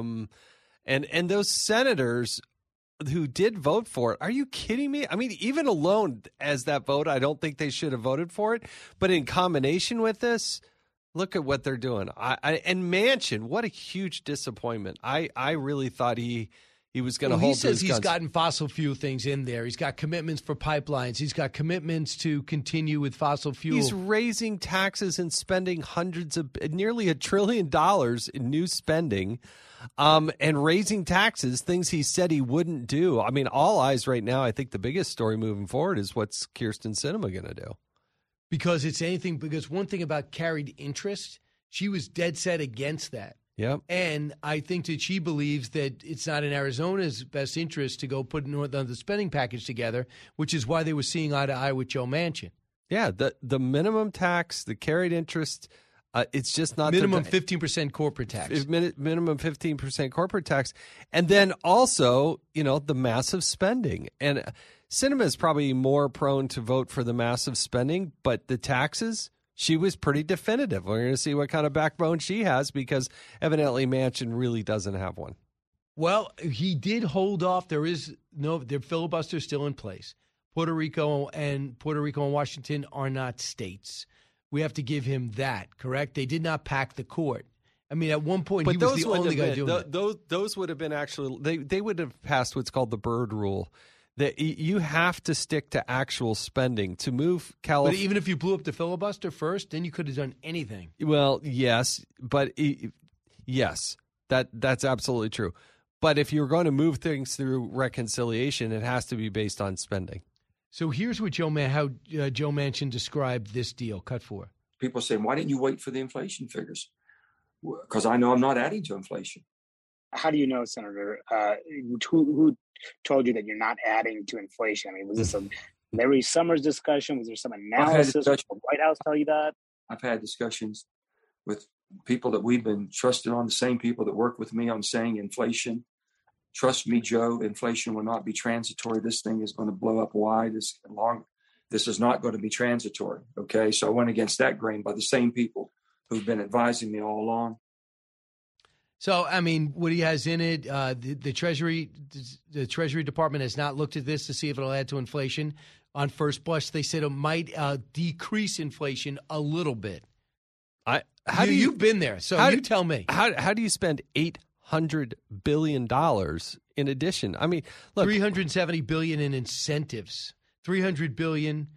those senators who did vote for it, are you kidding me? I mean, even alone as that vote, I don't think they should have voted for it. But in combination with this, look at what they're doing. And Manchin, what a huge disappointment. I really thought he was going to hold his guns. He says he's gotten fossil fuel things in there. He's got commitments for pipelines. He's got commitments to continue with fossil fuel. He's raising taxes and spending nearly $1 trillion in new spending. And raising taxes, things he said he wouldn't do. I mean, all eyes right now, I think the biggest story moving forward is what's Kyrsten Sinema going to do. Because one thing about carried interest, she was dead set against that. Yep. And I think that she believes that it's not in Arizona's best interest to go put the spending package together, which is why they were seeing eye to eye with Joe Manchin. Yeah, the minimum tax, the carried interest, it's just not minimum 15% corporate tax. Minimum 15% corporate tax, and then also the massive spending. And Sinema is probably more prone to vote for the massive spending, but the taxes, she was pretty definitive. We're going to see what kind of backbone she has because evidently Manchin really doesn't have one. Well, he did hold off. Their filibuster is still in place. Puerto Rico and Washington are not states. We have to give him that, correct? They did not pack the court. I mean, at one point, he was the only guy doing it. Those would have been actually – they would have passed what's called the Byrd Rule. That you have to stick to actual spending to move California. But even if you blew up the filibuster first, then you could have done anything. Well, yes, but yes, that's absolutely true. But if you're going to move things through reconciliation, it has to be based on spending. So here's what Joe Manchin described this deal. Cut 4. People say, why didn't you wait for the inflation figures? Because I know I'm not adding to inflation. How do you know, Senator? Who told you that you're not adding to inflation? I mean, was this a Larry Summers discussion? Was there some analysis? Did the White House tell you that? I've had discussions with people that we've been trusted on, the same people that work with me on saying inflation. Trust me, Joe, inflation will not be transitory. This thing is going to blow up wide. This is not going to be transitory. Okay, so I went against that grain by the same people who've been advising me all along. So, I mean, what he has in it, the Treasury Department has not looked at this to see if it'll add to inflation. On first blush, they said it might decrease inflation a little bit. You've been there, so you tell me. How do you spend $800 billion in addition? I mean, look, $370 billion in incentives, $300 billion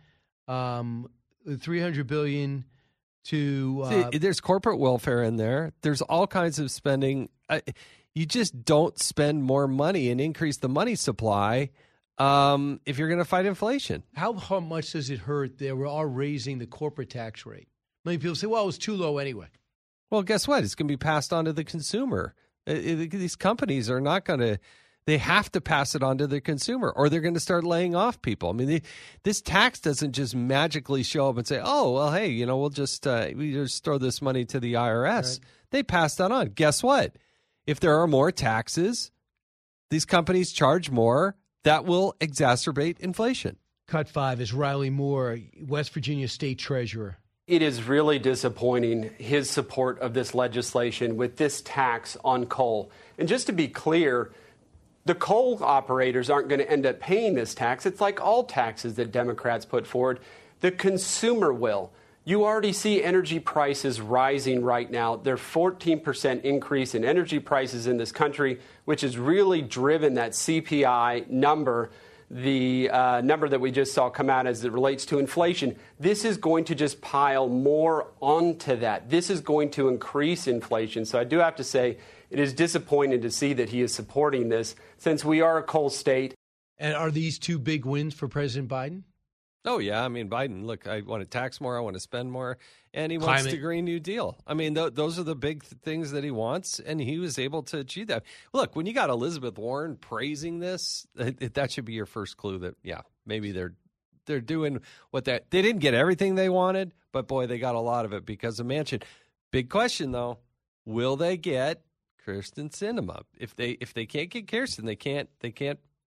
to there's corporate welfare in there. There's all kinds of spending. You just don't spend more money and increase the money supply if you're going to fight inflation. How much does it hurt? They are raising the corporate tax rate. Many people say, well, it was too low anyway. Well, guess what? It's going to be passed on to the consumer. These companies are not going to. They have to pass it on to the consumer, or they're going to start laying off people. I mean, this tax doesn't just magically show up and say, "Oh, well, hey, we'll just throw this money to the IRS." Right. They pass that on. Guess what? If there are more taxes, these companies charge more. That will exacerbate inflation. Cut 5 is Riley Moore, West Virginia State Treasurer. It is really disappointing, his support of this legislation with this tax on coal. And just to be clear, the coal operators aren't going to end up paying this tax. It's like all taxes that Democrats put forward. The consumer will. You already see energy prices rising right now. There's 14% increase in energy prices in this country, which has really driven that CPI number, the number that we just saw come out as it relates to inflation. This is going to just pile more onto that. This is going to increase inflation. So I do have to say, it is disappointing to see that he is supporting this since we are a coal state. And are these two big wins for President Biden? Oh, yeah. I mean, Biden, look, I want to tax more. I want to spend more. And he wants the Green New Deal. I mean, those are the big things that he wants, and he was able to achieve that. Look, when you got Elizabeth Warren praising this, that should be your first clue that, yeah, maybe they're doing what they didn't get everything they wanted, but, boy, they got a lot of it because of Manchin. Big question, though, will they get Kyrsten Sinema? If they can't get Kyrsten, they can't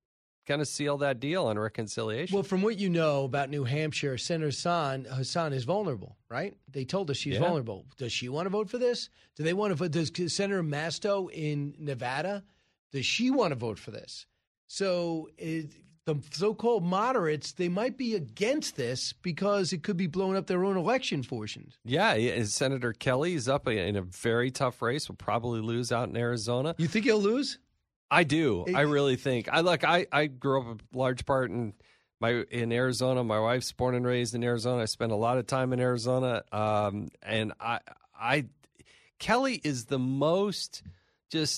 kind of seal that deal on reconciliation. Well, from what you know about New Hampshire, Senator Hassan is vulnerable, right? They told us she's vulnerable. Does she want to vote for this? Do they want to vote? Does Senator Masto in Nevada, does she want to vote for this? So the so-called moderates, they might be against this because it could be blowing up their own election fortunes. Yeah, Senator Kelly is up in a very tough race. Will probably lose out in Arizona. You think he'll lose? I do. I really think. I grew up a large part in Arizona. My wife's born and raised in Arizona. I spent a lot of time in Arizona, and Kelly is the most just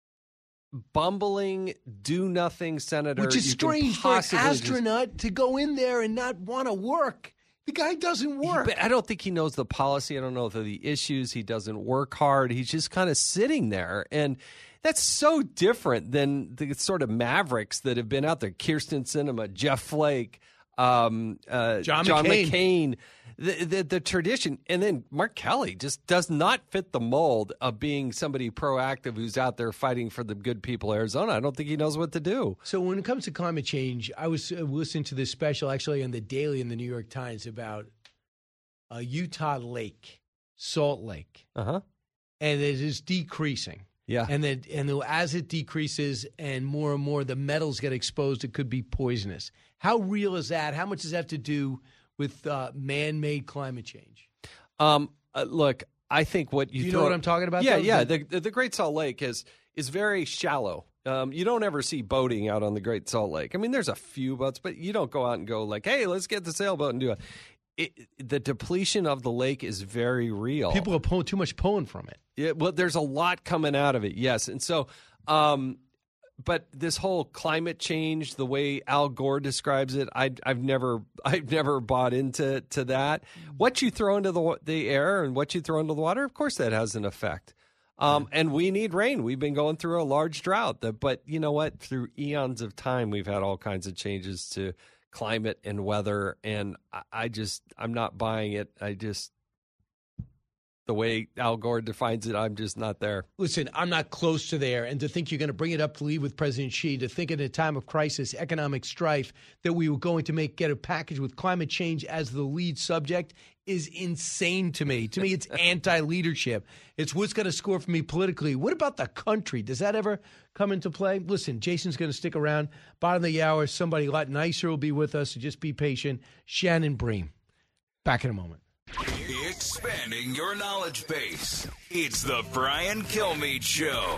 bumbling, do-nothing senator. Which is strange for an astronaut to go in there and not want to work. The guy doesn't work. But I don't think he knows the policy. I don't know the issues. He doesn't work hard. He's just kind of sitting there. And that's so different than the sort of mavericks that have been out there. Kyrsten Sinema, Jeff Flake, John McCain. The tradition, and then Mark Kelly just does not fit the mold of being somebody proactive who's out there fighting for the good people of Arizona. I don't think he knows what to do. So when it comes to climate change, I was listening to this special actually on the Daily in the New York Times about Utah Lake, Salt Lake, and it is decreasing. Yeah, and as it decreases and more the metals get exposed, it could be poisonous. How real is that? How much does that have to do with man-made climate change? Look, I think what you know what I'm talking about? Yeah. The Great Salt Lake is very shallow. You don't ever see boating out on the Great Salt Lake. I mean, there's a few boats, but you don't go out and go like, hey, let's get the sailboat and do it. The depletion of the lake is very real. People are pulling too much pulling from it. Yeah, well, there's a lot coming out of it, yes. And so, but this whole climate change, the way Al Gore describes it, I've never bought into that. What you throw into the air and what you throw into the water, of course, that has an effect. And we need rain. We've been going through a large drought. But you know what? Through eons of time, we've had all kinds of changes to climate and weather, and I'm not buying it. The way Al Gore defines it, I'm just not there. Listen, I'm not close to there. And to think you're going to bring it up to lead with President Xi, to think in a time of crisis, economic strife, that we were going to get a package with climate change as the lead subject is insane to me. To me, it's anti-leadership. It's what's going to score for me politically. What about the country? Does that ever come into play? Listen, Jason's going to stick around. Bottom of the hour, somebody a lot nicer will be with us, so just be patient. Shannon Bream. Back in a moment. Expanding your knowledge base. It's the Brian Kilmeade Show.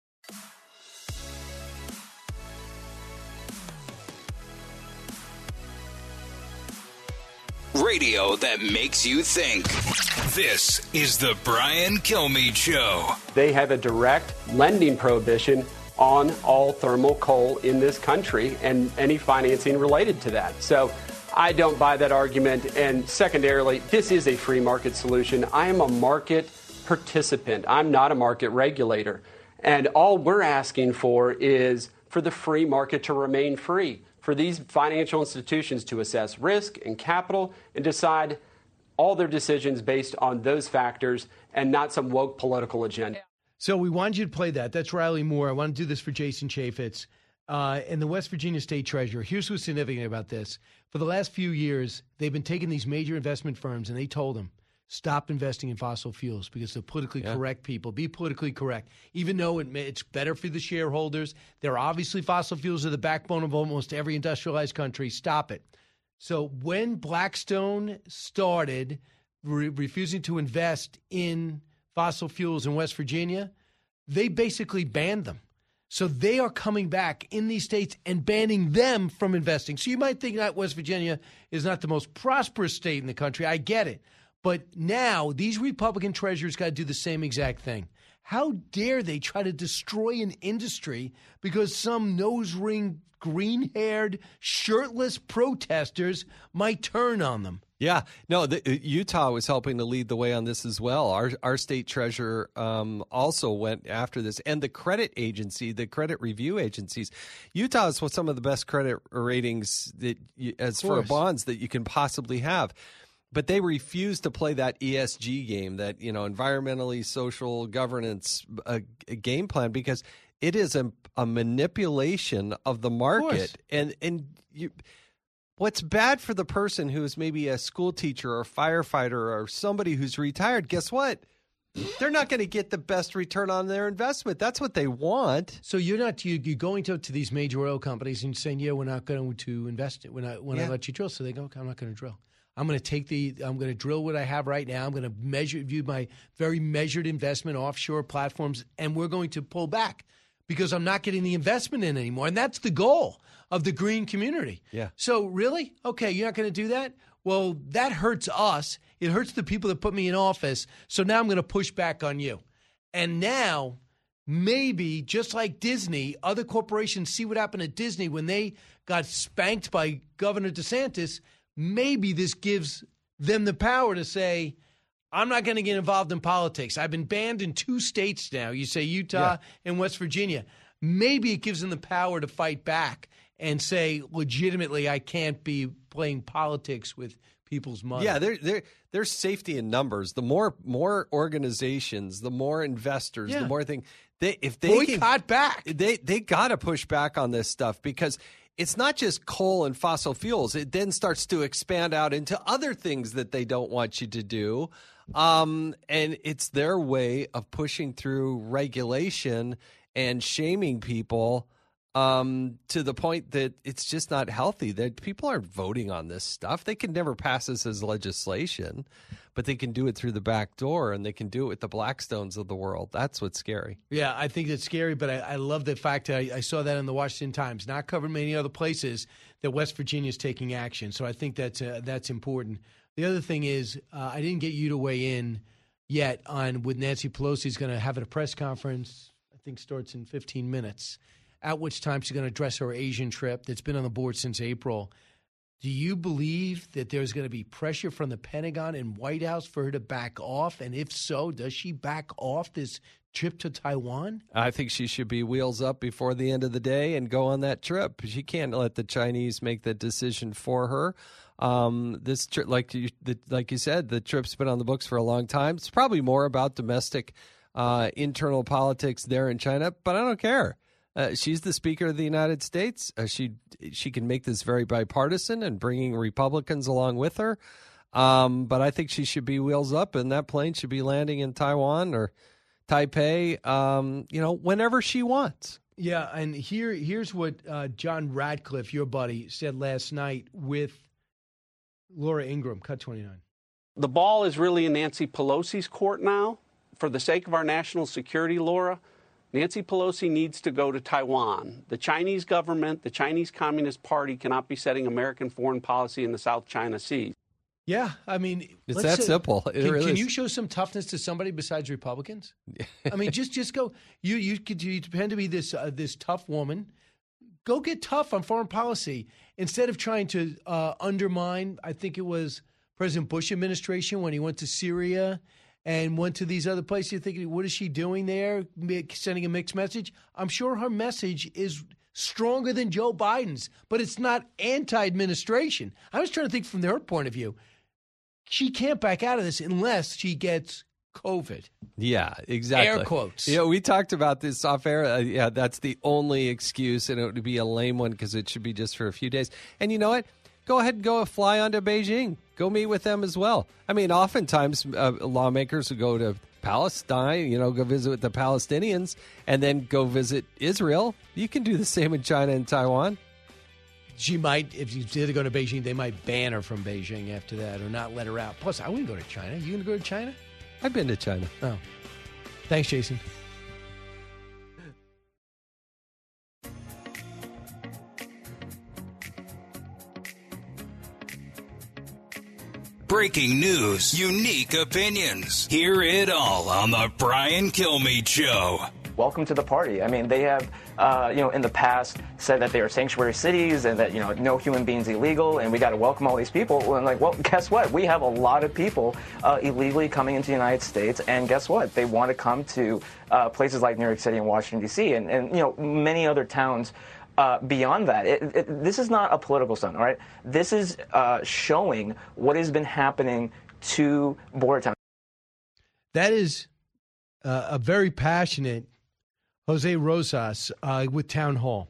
Radio that makes you think. This is the Brian Kilmeade Show. They have a direct lending prohibition on all thermal coal in this country and any financing related to that. So I don't buy that argument. And secondarily, this is a free market solution. I am a market participant. I'm not a market regulator. And all we're asking for is for the free market to remain free, for these financial institutions to assess risk and capital and decide all their decisions based on those factors and not some woke political agenda. So we wanted you to play that. That's Riley Moore. I want to do this for Jason Chaffetz. And the West Virginia State Treasurer. Here's what's significant about this. For the last few years, they've been taking these major investment firms and they told them, stop investing in fossil fuels because they're politically correct people. Be politically correct. Even though it's better for the shareholders, they're obviously fossil fuels are the backbone of almost every industrialized country. Stop it. So when Blackstone started refusing to invest in fossil fuels in West Virginia, they basically banned them. So they are coming back in these states and banning them from investing. So you might think that West Virginia is not the most prosperous state in the country. I get it. But now these Republican treasurers got to do the same exact thing. How dare they try to destroy an industry because some nose-ring, green-haired, shirtless protesters might turn on them? Yeah, no, Utah was helping to lead the way on this as well. Our state treasurer also went after this, and the credit agency, the credit review agencies. Utah is some of the best credit ratings for bonds that you can possibly have. But they refuse to play that ESG game, that environmentally social governance game plan, because It is a manipulation of the market. What's bad for the person who is maybe a school teacher or a firefighter or somebody who's retired, guess what? They're not going to get the best return on their investment. That's what they want. So you're going to these major oil companies and saying, yeah, we're not going to invest it. We're not let you drill. So they go, okay, I'm not going to drill. I'm going to drill what I have right now. I'm going to view my very measured investment offshore platforms, and we're going to pull back because I'm not getting the investment in anymore. And that's the goal of the green community. Yeah. So really? Okay, you're not going to do that? Well, that hurts us. It hurts the people that put me in office. So now I'm going to push back on you. And now maybe, just like Disney, other corporations see what happened at Disney when they got spanked by Governor DeSantis. Maybe this gives them the power to say, I'm not going to get involved in politics. I've been banned in 2 states now. You say Utah and West Virginia. Maybe it gives them the power to fight back and say, legitimately, I can't be playing politics with people's money. Yeah, there's safety in numbers. The more organizations, the more investors, the more thing. If they boycott back, they got to push back on this stuff because it's not just coal and fossil fuels. It then starts to expand out into other things that they don't want you to do. And it's their way of pushing through regulation and shaming people to the point that it's just not healthy. That people aren't voting on this stuff. They can never pass this as legislation, but they can do it through the back door, and they can do it with the Blackstones of the world. That's what's scary. Yeah, I think that's scary, but I love the fact that I saw that in the Washington Times, not covered many other places, that West Virginia is taking action. So I think that's important. The other thing is, I didn't get you to weigh in yet on with Nancy Pelosi's going to have a press conference, I think starts in 15 minutes, at which time she's going to address her Asian trip that's been on the board since April. Do you believe that there's going to be pressure from the Pentagon and White House for her to back off? And if so, does she back off this trip to Taiwan? I think she should be wheels up before the end of the day and go on that trip. She can't let the Chinese make the decision for her. This trip, like you said, the trip's been on the books for a long time. It's probably more about domestic internal politics there in China, but I don't care. She's the Speaker of the United States. She can make this very bipartisan and bringing Republicans along with her. But I think she should be wheels up, and that plane should be landing in Taiwan or Taipei, whenever she wants. Yeah, and here's what John Radcliffe, your buddy, said last night with Laura Ingraham, Cut 29. The ball is really in Nancy Pelosi's court now. For the sake of our national security, Laura, Nancy Pelosi needs to go to Taiwan. The Chinese government, the Chinese Communist Party cannot be setting American foreign policy in the South China Sea. Yeah, I mean, it's that simple. Can you show some toughness to somebody besides Republicans? I mean, just go. You depend to be this tough woman. Go get tough on foreign policy instead of trying to undermine. I think it was President Bush administration when he went to Syria and went to these other places. You're thinking, what is she doing there? Sending a mixed message? I'm sure her message is stronger than Joe Biden's, but it's not anti-administration. I was trying to think from her point of view. She can't back out of this unless she gets COVID. Yeah, exactly. Air quotes. We talked about this off air. That's the only excuse, and it would be a lame one because it should be just for a few days. And you know what? Go ahead and go fly onto Beijing. Go meet with them as well. I mean, oftentimes lawmakers will go to Palestine, go visit with the Palestinians, and then go visit Israel. You can do the same in China and Taiwan. She might, if you did go to Beijing, they might ban her from Beijing after that or not let her out. Plus, I wouldn't go to China. You going to go to China? I've been to China. Oh. Thanks, Jason. Breaking news, unique opinions. Hear it all on the Brian Kilmeade Show. Welcome to the party. I mean, they have, in the past said that they are sanctuary cities and that, no human being's illegal and we got to welcome all these people. And well, guess what? We have a lot of people illegally coming into the United States. And guess what? They want to come to places like New York City and Washington, D.C. and many other towns. Beyond that, this is not a political stunt, all right? This is showing what has been happening to border towns. That is a very passionate Jose Rosas with Town Hall,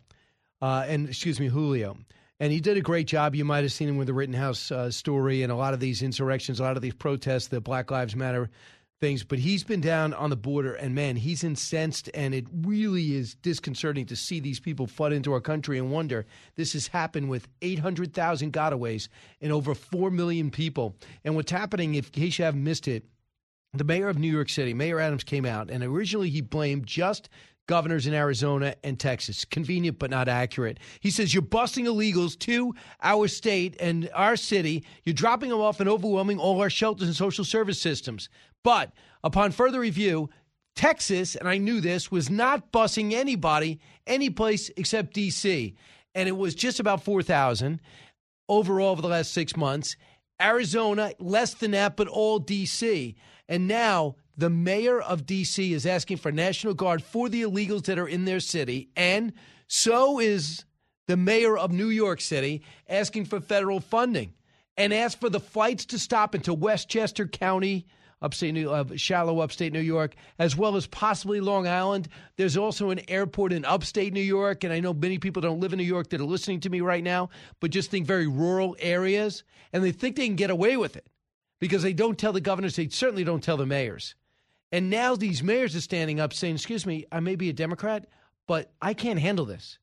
Julio. And he did a great job. You might have seen him with the Rittenhouse story and a lot of these insurrections, a lot of these protests, the Black Lives Matter things. But he's been down on the border, and, man, he's incensed, and it really is disconcerting to see these people flood into our country and wonder. This has happened with 800,000 gotaways and over 4 million people. And what's happening, in case you haven't missed it, the mayor of New York City, Mayor Adams, came out, and originally he blamed just governors in Arizona and Texas. Convenient but not accurate. He says, you're busting illegals to our state and our city. You're dropping them off and overwhelming all our shelters and social service systems. But upon further review, Texas, and I knew this, was not busing anybody any place except D.C. And it was just about 4,000 overall over the last 6 months. Arizona, less than that, but all D.C. And now the mayor of D.C. is asking for National Guard for the illegals that are in their city. And so is the mayor of New York City asking for federal funding and asked for the flights to stop into Westchester County, shallow upstate New York, as well as possibly Long Island. There's also an airport in upstate New York, and I know many people don't live in New York that are listening to me right now, but just think very rural areas, and they think they can get away with it because they don't tell the governors, they certainly don't tell the mayors. And now these mayors are standing up saying, excuse me, I may be a Democrat, but I can't handle this.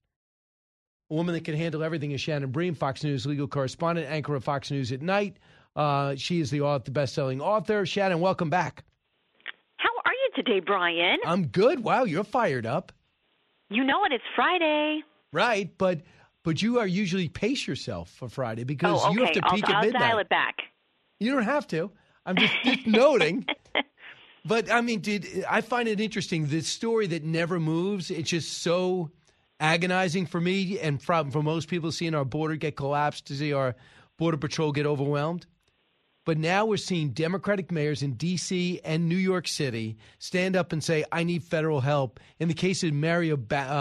A woman that can handle everything is Shannon Bream, Fox News legal correspondent, anchor of Fox News at Night. She is the best-selling author. Shannon, welcome back. How are you today, Brian? I'm good. Wow, you're fired up. You know it. It's Friday. Right, but you are usually pace yourself for Friday because you have to peak at midnight. I'll dial it back. You don't have to. I'm just noting. But, I mean, I find it interesting, this story that never moves. It's just so agonizing for me and for most people seeing our border get collapsed, to see our Border Patrol get overwhelmed. But now we're seeing Democratic mayors in D.C. and New York City stand up and say, I need federal help. In the case of Muriel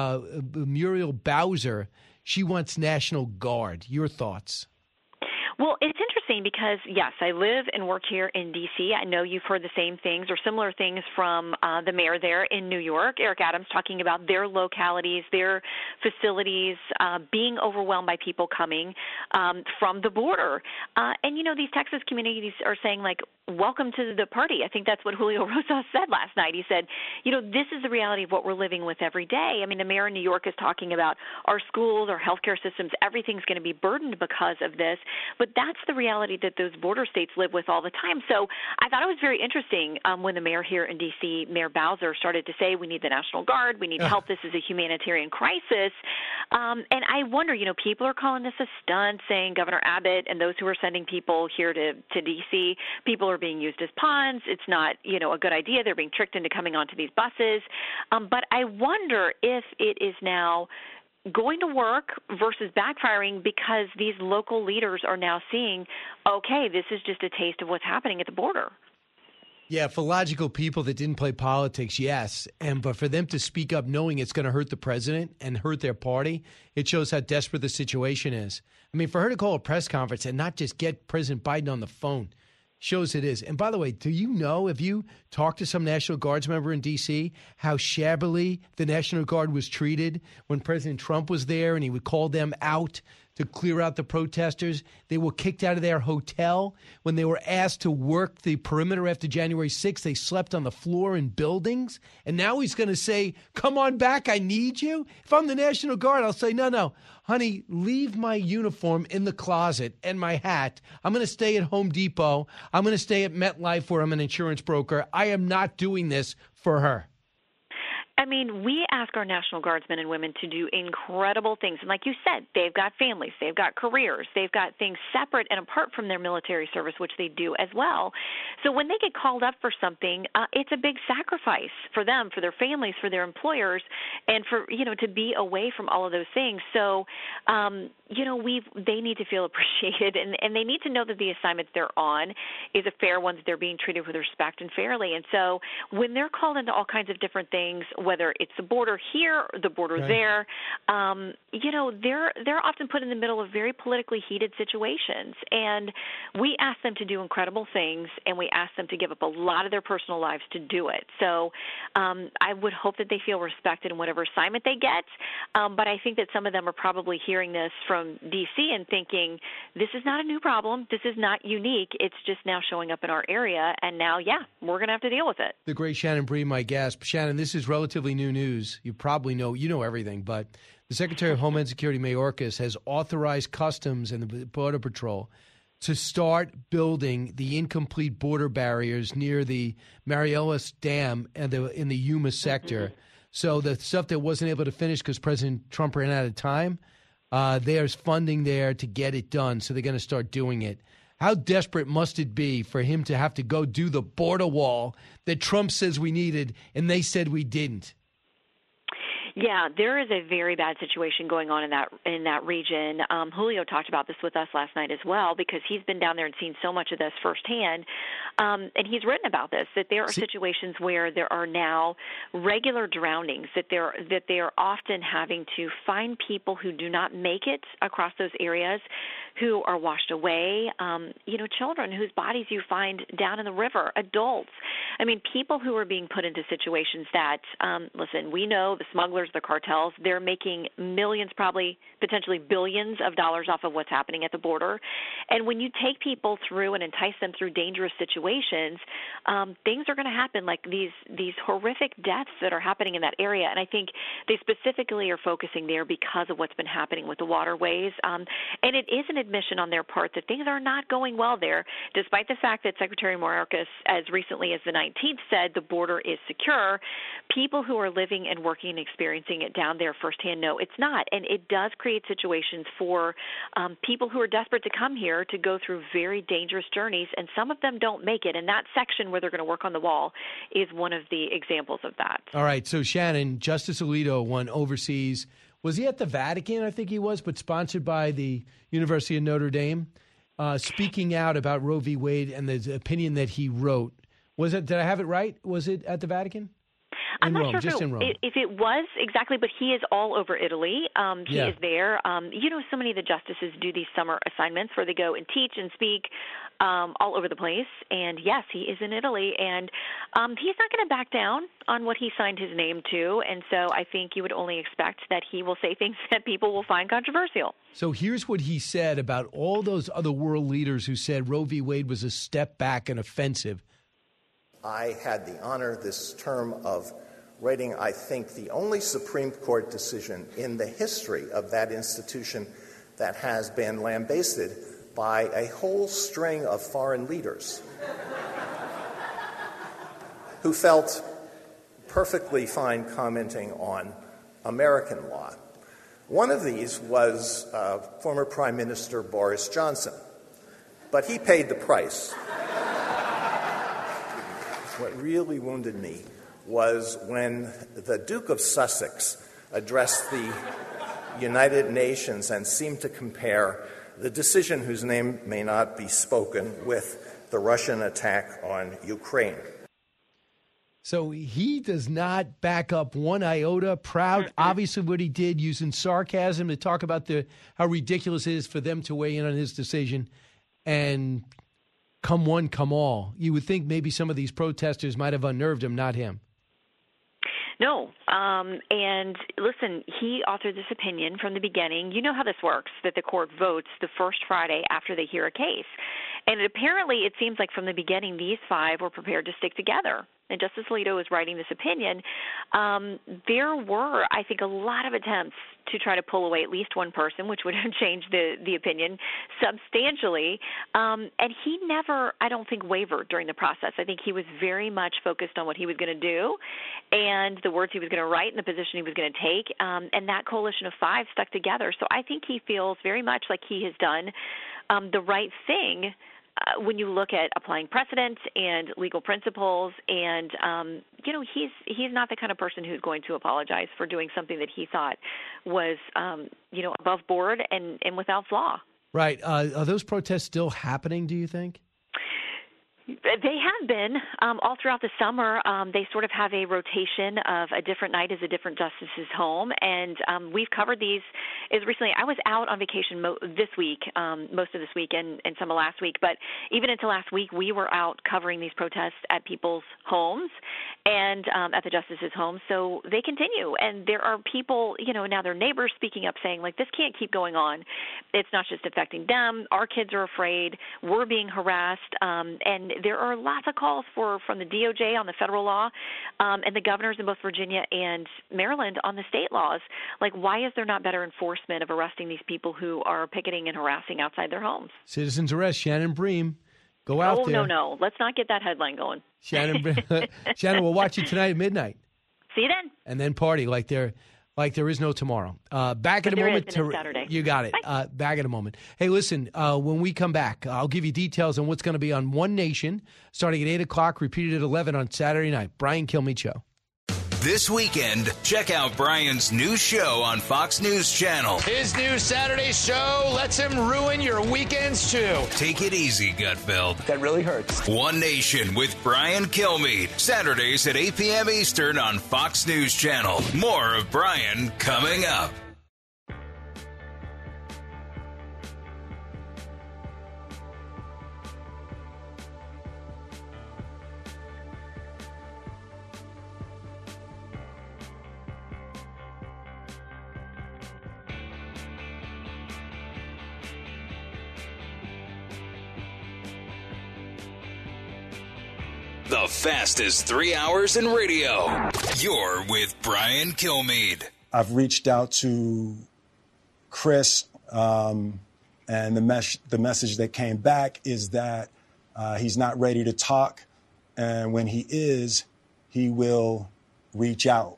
Bowser, she wants National Guard. Your thoughts? Well, it's interesting because, yes, I live and work here in D.C. I know you've heard the same things or similar things from the mayor there in New York, Eric Adams, talking about their localities, their facilities being overwhelmed by people coming from the border. And, you know, these Texas communities are saying, like, welcome to the party. I think that's what Julio Rosas said last night. He said, you know, this is the reality of what we're living with every day. I mean, the mayor in New York is talking about our schools, our healthcare systems, everything's going to be burdened because of this. But that's the reality that those border states live with all the time. So I thought it was very interesting when the mayor here in D.C., Mayor Bowser, started to say we need the National Guard, we need help, this is a humanitarian crisis. And I wonder, you know, people are calling this a stunt, saying Governor Abbott and those who are sending people here to D.C., people are being used as pawns. It's not, you know, a good idea. They're being tricked into coming onto these buses. But I wonder if it is now going to work versus backfiring because these local leaders are now seeing, okay, this is just a taste of what's happening at the border. Yeah, for logical people that didn't play politics, yes. But for them to speak up knowing it's going to hurt the president and hurt their party, it shows how desperate the situation is. I mean, for her to call a press conference and not just get President Biden on the phone shows it is. And by the way, do you know, if you talked to some National Guards member in D.C., how shabbily the National Guard was treated when President Trump was there and he would call them out to clear out the protesters? They were kicked out of their hotel. When they were asked to work the perimeter after January 6th, they slept on the floor in buildings. And now he's going to say, come on back, I need you. If I'm the National Guard, I'll say, no, honey, leave my uniform in the closet and my hat. I'm going to stay at Home Depot. I'm going to stay at MetLife where I'm an insurance broker. I am not doing this for her. I mean, we ask our National Guardsmen and women to do incredible things. And like you said, they've got families, they've got careers, they've got things separate and apart from their military service, which they do as well. So when they get called up for something, it's a big sacrifice for them, for their families, for their employers, and for, you know, to be away from all of those things. So they need to feel appreciated, and they need to know that the assignment they're on is a fair one, that they're being treated with respect and fairly. And so when they're called into all kinds of different things, whether it's the border here or the border there, they're often put in the middle of very politically heated situations. And we ask them to do incredible things, and we ask them to give up a lot of their personal lives to do it. So I would hope that they feel respected in whatever assignment they get. But I think that some of them are probably hearing this from D.C. and thinking, this is not a new problem. This is not unique. It's just now showing up in our area. And now, we're going to have to deal with it. The great Shannon Bream, my guest. Shannon, this is relatively new news. You probably know everything, but the Secretary of Homeland Security, Mayorkas, has authorized Customs and the Border Patrol to start building the incomplete border barriers near the Mariellis Dam and in the Yuma sector. So the stuff that wasn't able to finish because President Trump ran out of time, there's funding there to get it done. So they're going to start doing it. How desperate must it be for him to have to go do the border wall that Trump says we needed and they said we didn't? Yeah, there is a very bad situation going on in that region. Julio talked about this with us last night as well, because he's been down there and seen so much of this firsthand. And he's written about this, that there are situations where there are now regular drownings, that they are often having to find people who do not make it across those areas, who are washed away, children whose bodies you find down in the river, adults. I mean, people who are being put into situations that, listen, we know the smugglers, the cartels, they're making millions, probably potentially billions of dollars off of what's happening at the border. And when you take people through and entice them through dangerous situations, things are going to happen, like these horrific deaths that are happening in that area. And I think they specifically are focusing there because of what's been happening with the waterways. And it is an admission on their part that things are not going well there, despite the fact that Secretary Mayorkas, as recently as the 19th, said the border is secure. People who are living and working and experiencing it down there firsthand know it's not. And it does create situations for people who are desperate to come here to go through very dangerous journeys, and some of them don't make it. And that section where they're going to work on the wall is one of the examples of that. All right. So, Shannon, Justice Alito went overseas. Was he at the Vatican? I think he was, but sponsored by the University of Notre Dame, speaking out about Roe v. Wade and the opinion that he wrote. Was it? Did I have it right? Was it at the Vatican? I'm not Rome, sure just in Rome. If it was exactly, but he is all over Italy. He is there. So many of the justices do these summer assignments where they go and teach and speak all over the place. And, yes, he is in Italy. And he's not going to back down on what he signed his name to. And so I think you would only expect that he will say things that people will find controversial. So here's what he said about all those other world leaders who said Roe v. Wade was a step back and offensive. I had the honor this term of writing, I think, the only Supreme Court decision in the history of that institution that has been lambasted by a whole string of foreign leaders who felt perfectly fine commenting on American law. One of these was former Prime Minister Boris Johnson, but he paid the price. What really wounded me was when the Duke of Sussex addressed the United Nations and seemed to compare the decision, whose name may not be spoken, with the Russian attack on Ukraine. So he does not back up one iota. Proud, obviously, what he did, using sarcasm to talk about how ridiculous it is for them to weigh in on his decision. And come one, come all. You would think maybe some of these protesters might have unnerved him, not him. No. And listen, he authored this opinion from the beginning. You know how this works, that the court votes the first Friday after they hear a case. And apparently it seems like from the beginning these five were prepared to stick together. And Justice Alito was writing this opinion. There were, I think, a lot of attempts to try to pull away at least one person, which would have changed the opinion substantially. And he never, I don't think, wavered during the process. I think he was very much focused on what he was going to do and the words he was going to write and the position he was going to take. And that coalition of five stuck together. So I think he feels very much like he has done the right thing when you look at applying precedent and legal principles, and he's not the kind of person who's going to apologize for doing something that he thought was above board and without flaw. Right. Are those protests still happening, do you think? They have been all throughout the summer. They sort of have a rotation of a different night is a different justice's home, and we've covered these as recently. I was out on vacation this week, most of this week and some of last week, but even until last week, we were out covering these protests at people's homes and at the justice's home. So they continue, and there are people, now their neighbors speaking up saying, like, this can't keep going on. It's not just affecting them. Our kids are afraid. We're being harassed, and there are lots of calls from the DOJ on the federal law and the governors in both Virginia and Maryland on the state laws. Like, why is there not better enforcement of arresting these people who are picketing and harassing outside their homes? Citizens arrest Shannon Bream. Go out there. Oh, no. Let's not get that headline going. Shannon, we'll watch you tonight at midnight. See you then. And then party like there is no tomorrow. Back in a moment. Saturday. You got it. Back in a moment. Hey, listen, when we come back, I'll give you details on what's going to be on One Nation starting at 8 o'clock, repeated at 11 on Saturday night. Brian Kilmeade Show. This weekend, check out Brian's new show on Fox News Channel. His new Saturday show lets him ruin your weekends, too. Take it easy, Gutfeld. That really hurts. One Nation with Brian Kilmeade. Saturdays at 8 p.m. Eastern on Fox News Channel. More of Brian coming up. The fastest 3 hours in radio. You're with Brian Kilmeade. I've reached out to Chris, and the message that came back is that he's not ready to talk, and when he is, he will reach out.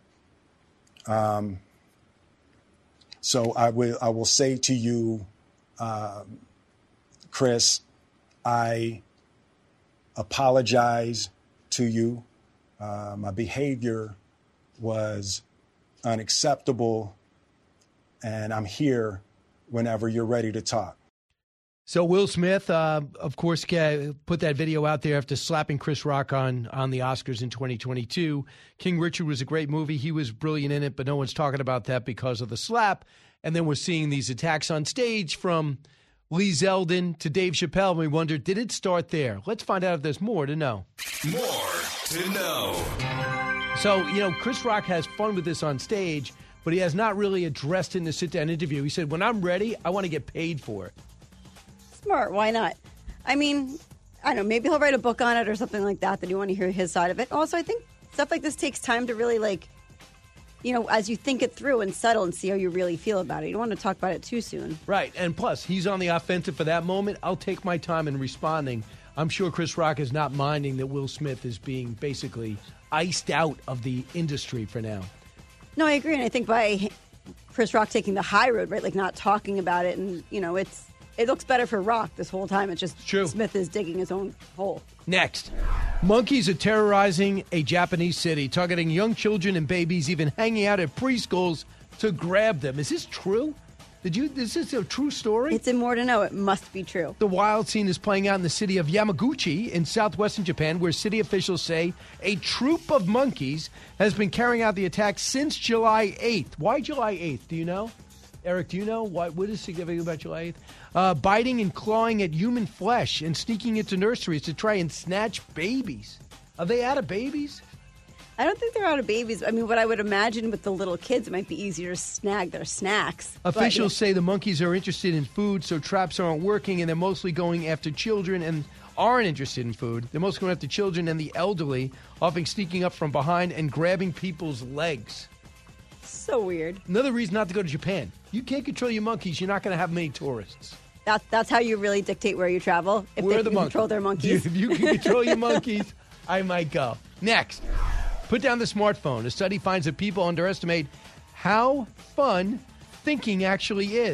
So I will say to you, Chris, I apologize to you. My behavior was unacceptable, and I'm here whenever you're ready to talk. So Will Smith, of course, put that video out there after slapping Chris Rock on the Oscars in 2022. King Richard was a great movie. He was brilliant in it, but no one's talking about that because of the slap. And then we're seeing these attacks on stage from Lee Zeldin to Dave Chappelle, and we wonder, did it start there? Let's find out if there's more to know. More to know. So, Chris Rock has fun with this on stage, but he has not really addressed it in the sit-down interview. He said, when I'm ready, I want to get paid for it. Smart. Why not? I mean, I don't know. Maybe he'll write a book on it or something like that you want to hear his side of it. Also, I think stuff like this takes time to really, as you think it through and settle and see how you really feel about it. You don't want to talk about it too soon. Right. And plus, he's on the offensive for that moment. I'll take my time in responding. I'm sure Chris Rock is not minding that Will Smith is being basically iced out of the industry for now. No, I agree. And I think by Chris Rock taking the high road, right, not talking about it, and, it looks better for Rock this whole time. It's just true. Smith is digging his own hole. Next, monkeys are terrorizing a Japanese city, targeting young children and babies, even hanging out at preschools to grab them. Is this true? Is this a true story? It's more to know. It must be true. The wild scene is playing out in the city of Yamaguchi in southwestern Japan, where city officials say a troop of monkeys has been carrying out the attack since July 8th. Why July 8th? Do you know? Eric, do you know what is significant about July 8th? Biting and clawing at human flesh and sneaking into nurseries to try and snatch babies. Are they out of babies? I don't think they're out of babies. I mean, what I would imagine with the little kids, it might be easier to snag their snacks. Officials say the monkeys are interested in food, so traps aren't working, and they're mostly going after children and aren't interested in food. They're mostly going after children and the elderly, often sneaking up from behind and grabbing people's legs. So weird. Another reason not to go to Japan. You can't control your monkeys. You're not going to have many tourists. That's how you really dictate where you travel. If they can control their monkeys. If you can control your monkeys, I might go. Next, put down the smartphone. A study finds that people underestimate how fun thinking actually is.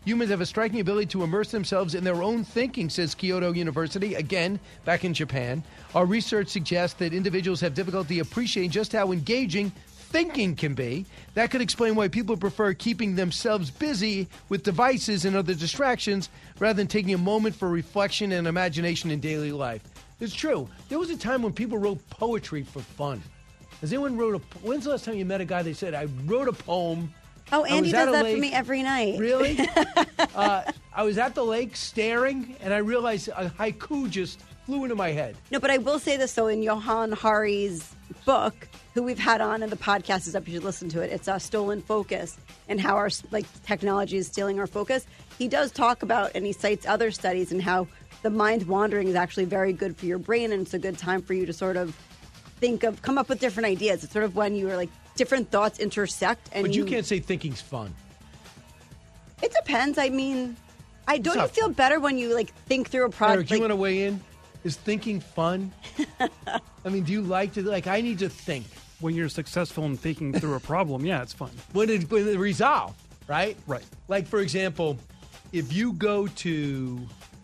Humans have a striking ability to immerse themselves in their own thinking, says Kyoto University, again, back in Japan. Our research suggests that individuals have difficulty appreciating just how engaging thinking can be. That could explain why people prefer keeping themselves busy with devices and other distractions rather than taking a moment for reflection and imagination in daily life. It's true. There was a time when people wrote poetry for fun. Has anyone when's the last time you met a guy that said, I wrote a poem? Oh, Andy does that for me every night. Really? I was at the lake staring, and I realized a haiku just flew into my head. No, but I will say this, though, in Johan Hari's book, who we've had on and the podcast is up, you should listen to it. It's Stolen Focus and how our technology is stealing our focus. He does talk about, and he cites other studies, and how the mind wandering is actually very good for your brain, and it's a good time for you to sort of come up with different ideas. It's sort of when you are different thoughts intersect. But you can't say thinking's fun. It depends. I mean, don't you feel better when you think through a project? Eric, do you want to weigh in? Is thinking fun? I mean, do you like to I need to think. When you're successful in thinking through a problem, yeah, it's fun. When it resolved, right? Right. Like, for example, if you go to,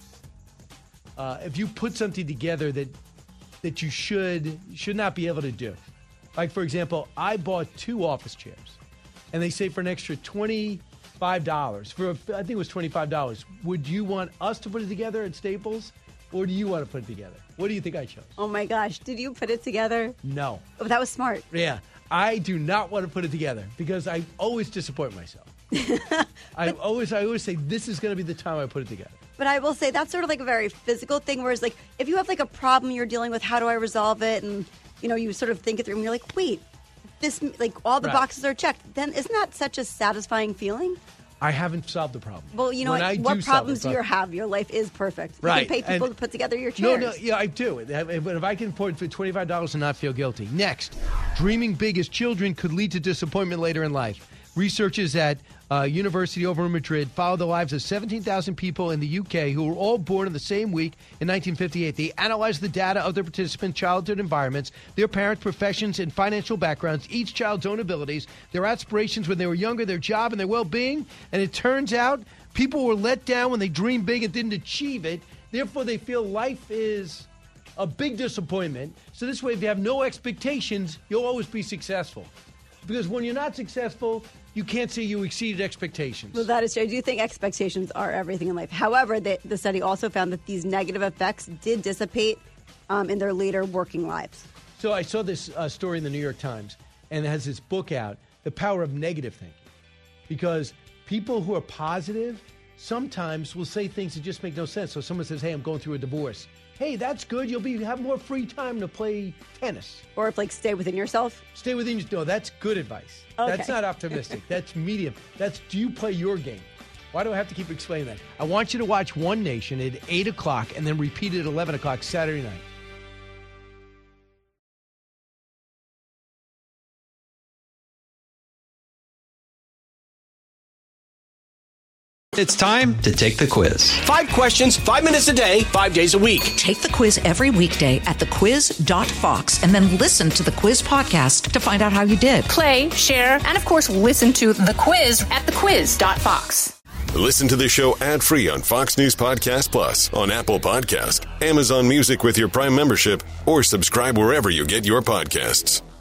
if you put something together that you should not be able to do. Like, for example, I bought 2 office chairs, and they say for an extra $25, I think it was $25. Would you want us to put it together at Staples, or do you want to put it together? What do you think I chose? Oh, my gosh. Did you put it together? No. Oh, that was smart. Yeah. I do not want to put it together because I always disappoint myself. I always say, this is going to be the time I put it together. But I will say that's sort of a very physical thing, whereas if you have a problem you're dealing with, how do I resolve it? And, you sort of think it through and you're like, wait, this, all the boxes are checked. Then isn't that such a satisfying feeling? I haven't solved the problem. Well, you know what problems do you have? Your life is perfect. Right. You can pay people to put together your chairs. No, yeah, I do. But if I can afford for $25 and not feel guilty. Next, dreaming big as children could lead to disappointment later in life. Researchers at University over in Madrid followed the lives of 17,000 people in the UK who were all born in the same week in 1958. They analyzed the data of their participants' childhood environments, their parents' professions and financial backgrounds, each child's own abilities, their aspirations when they were younger, their job and their well-being. And it turns out people were let down when they dreamed big and didn't achieve it. Therefore, they feel life is a big disappointment. So this way, if you have no expectations, you'll always be successful. Because when you're not successful, you can't say you exceeded expectations. Well, that is true. I do think expectations are everything in life. However, the study also found that these negative effects did dissipate in their later working lives. So I saw this story in the New York Times, and it has this book out, The Power of Negative Thinking. Because people who are positive sometimes will say things that just make no sense. So someone says, hey, I'm going through a divorce. Hey, that's good. You'll have more free time to play tennis. Or if stay within yourself. Stay within yourself. No, that's good advice. Okay. That's not optimistic. That's medium. That's do you play your game? Why do I have to keep explaining that? I want you to watch One Nation at 8 o'clock and then repeat it at 11 o'clock Saturday night. It's time to take the quiz. 5 questions, 5 minutes a day, 5 days a week. Take the quiz every weekday at thequiz.fox and then listen to the quiz podcast to find out how you did. Play, share, and of course, listen to the quiz at thequiz.fox. Listen to the show ad-free on Fox News Podcast Plus, on Apple Podcast, Amazon Music with your Prime membership, or subscribe wherever you get your podcasts.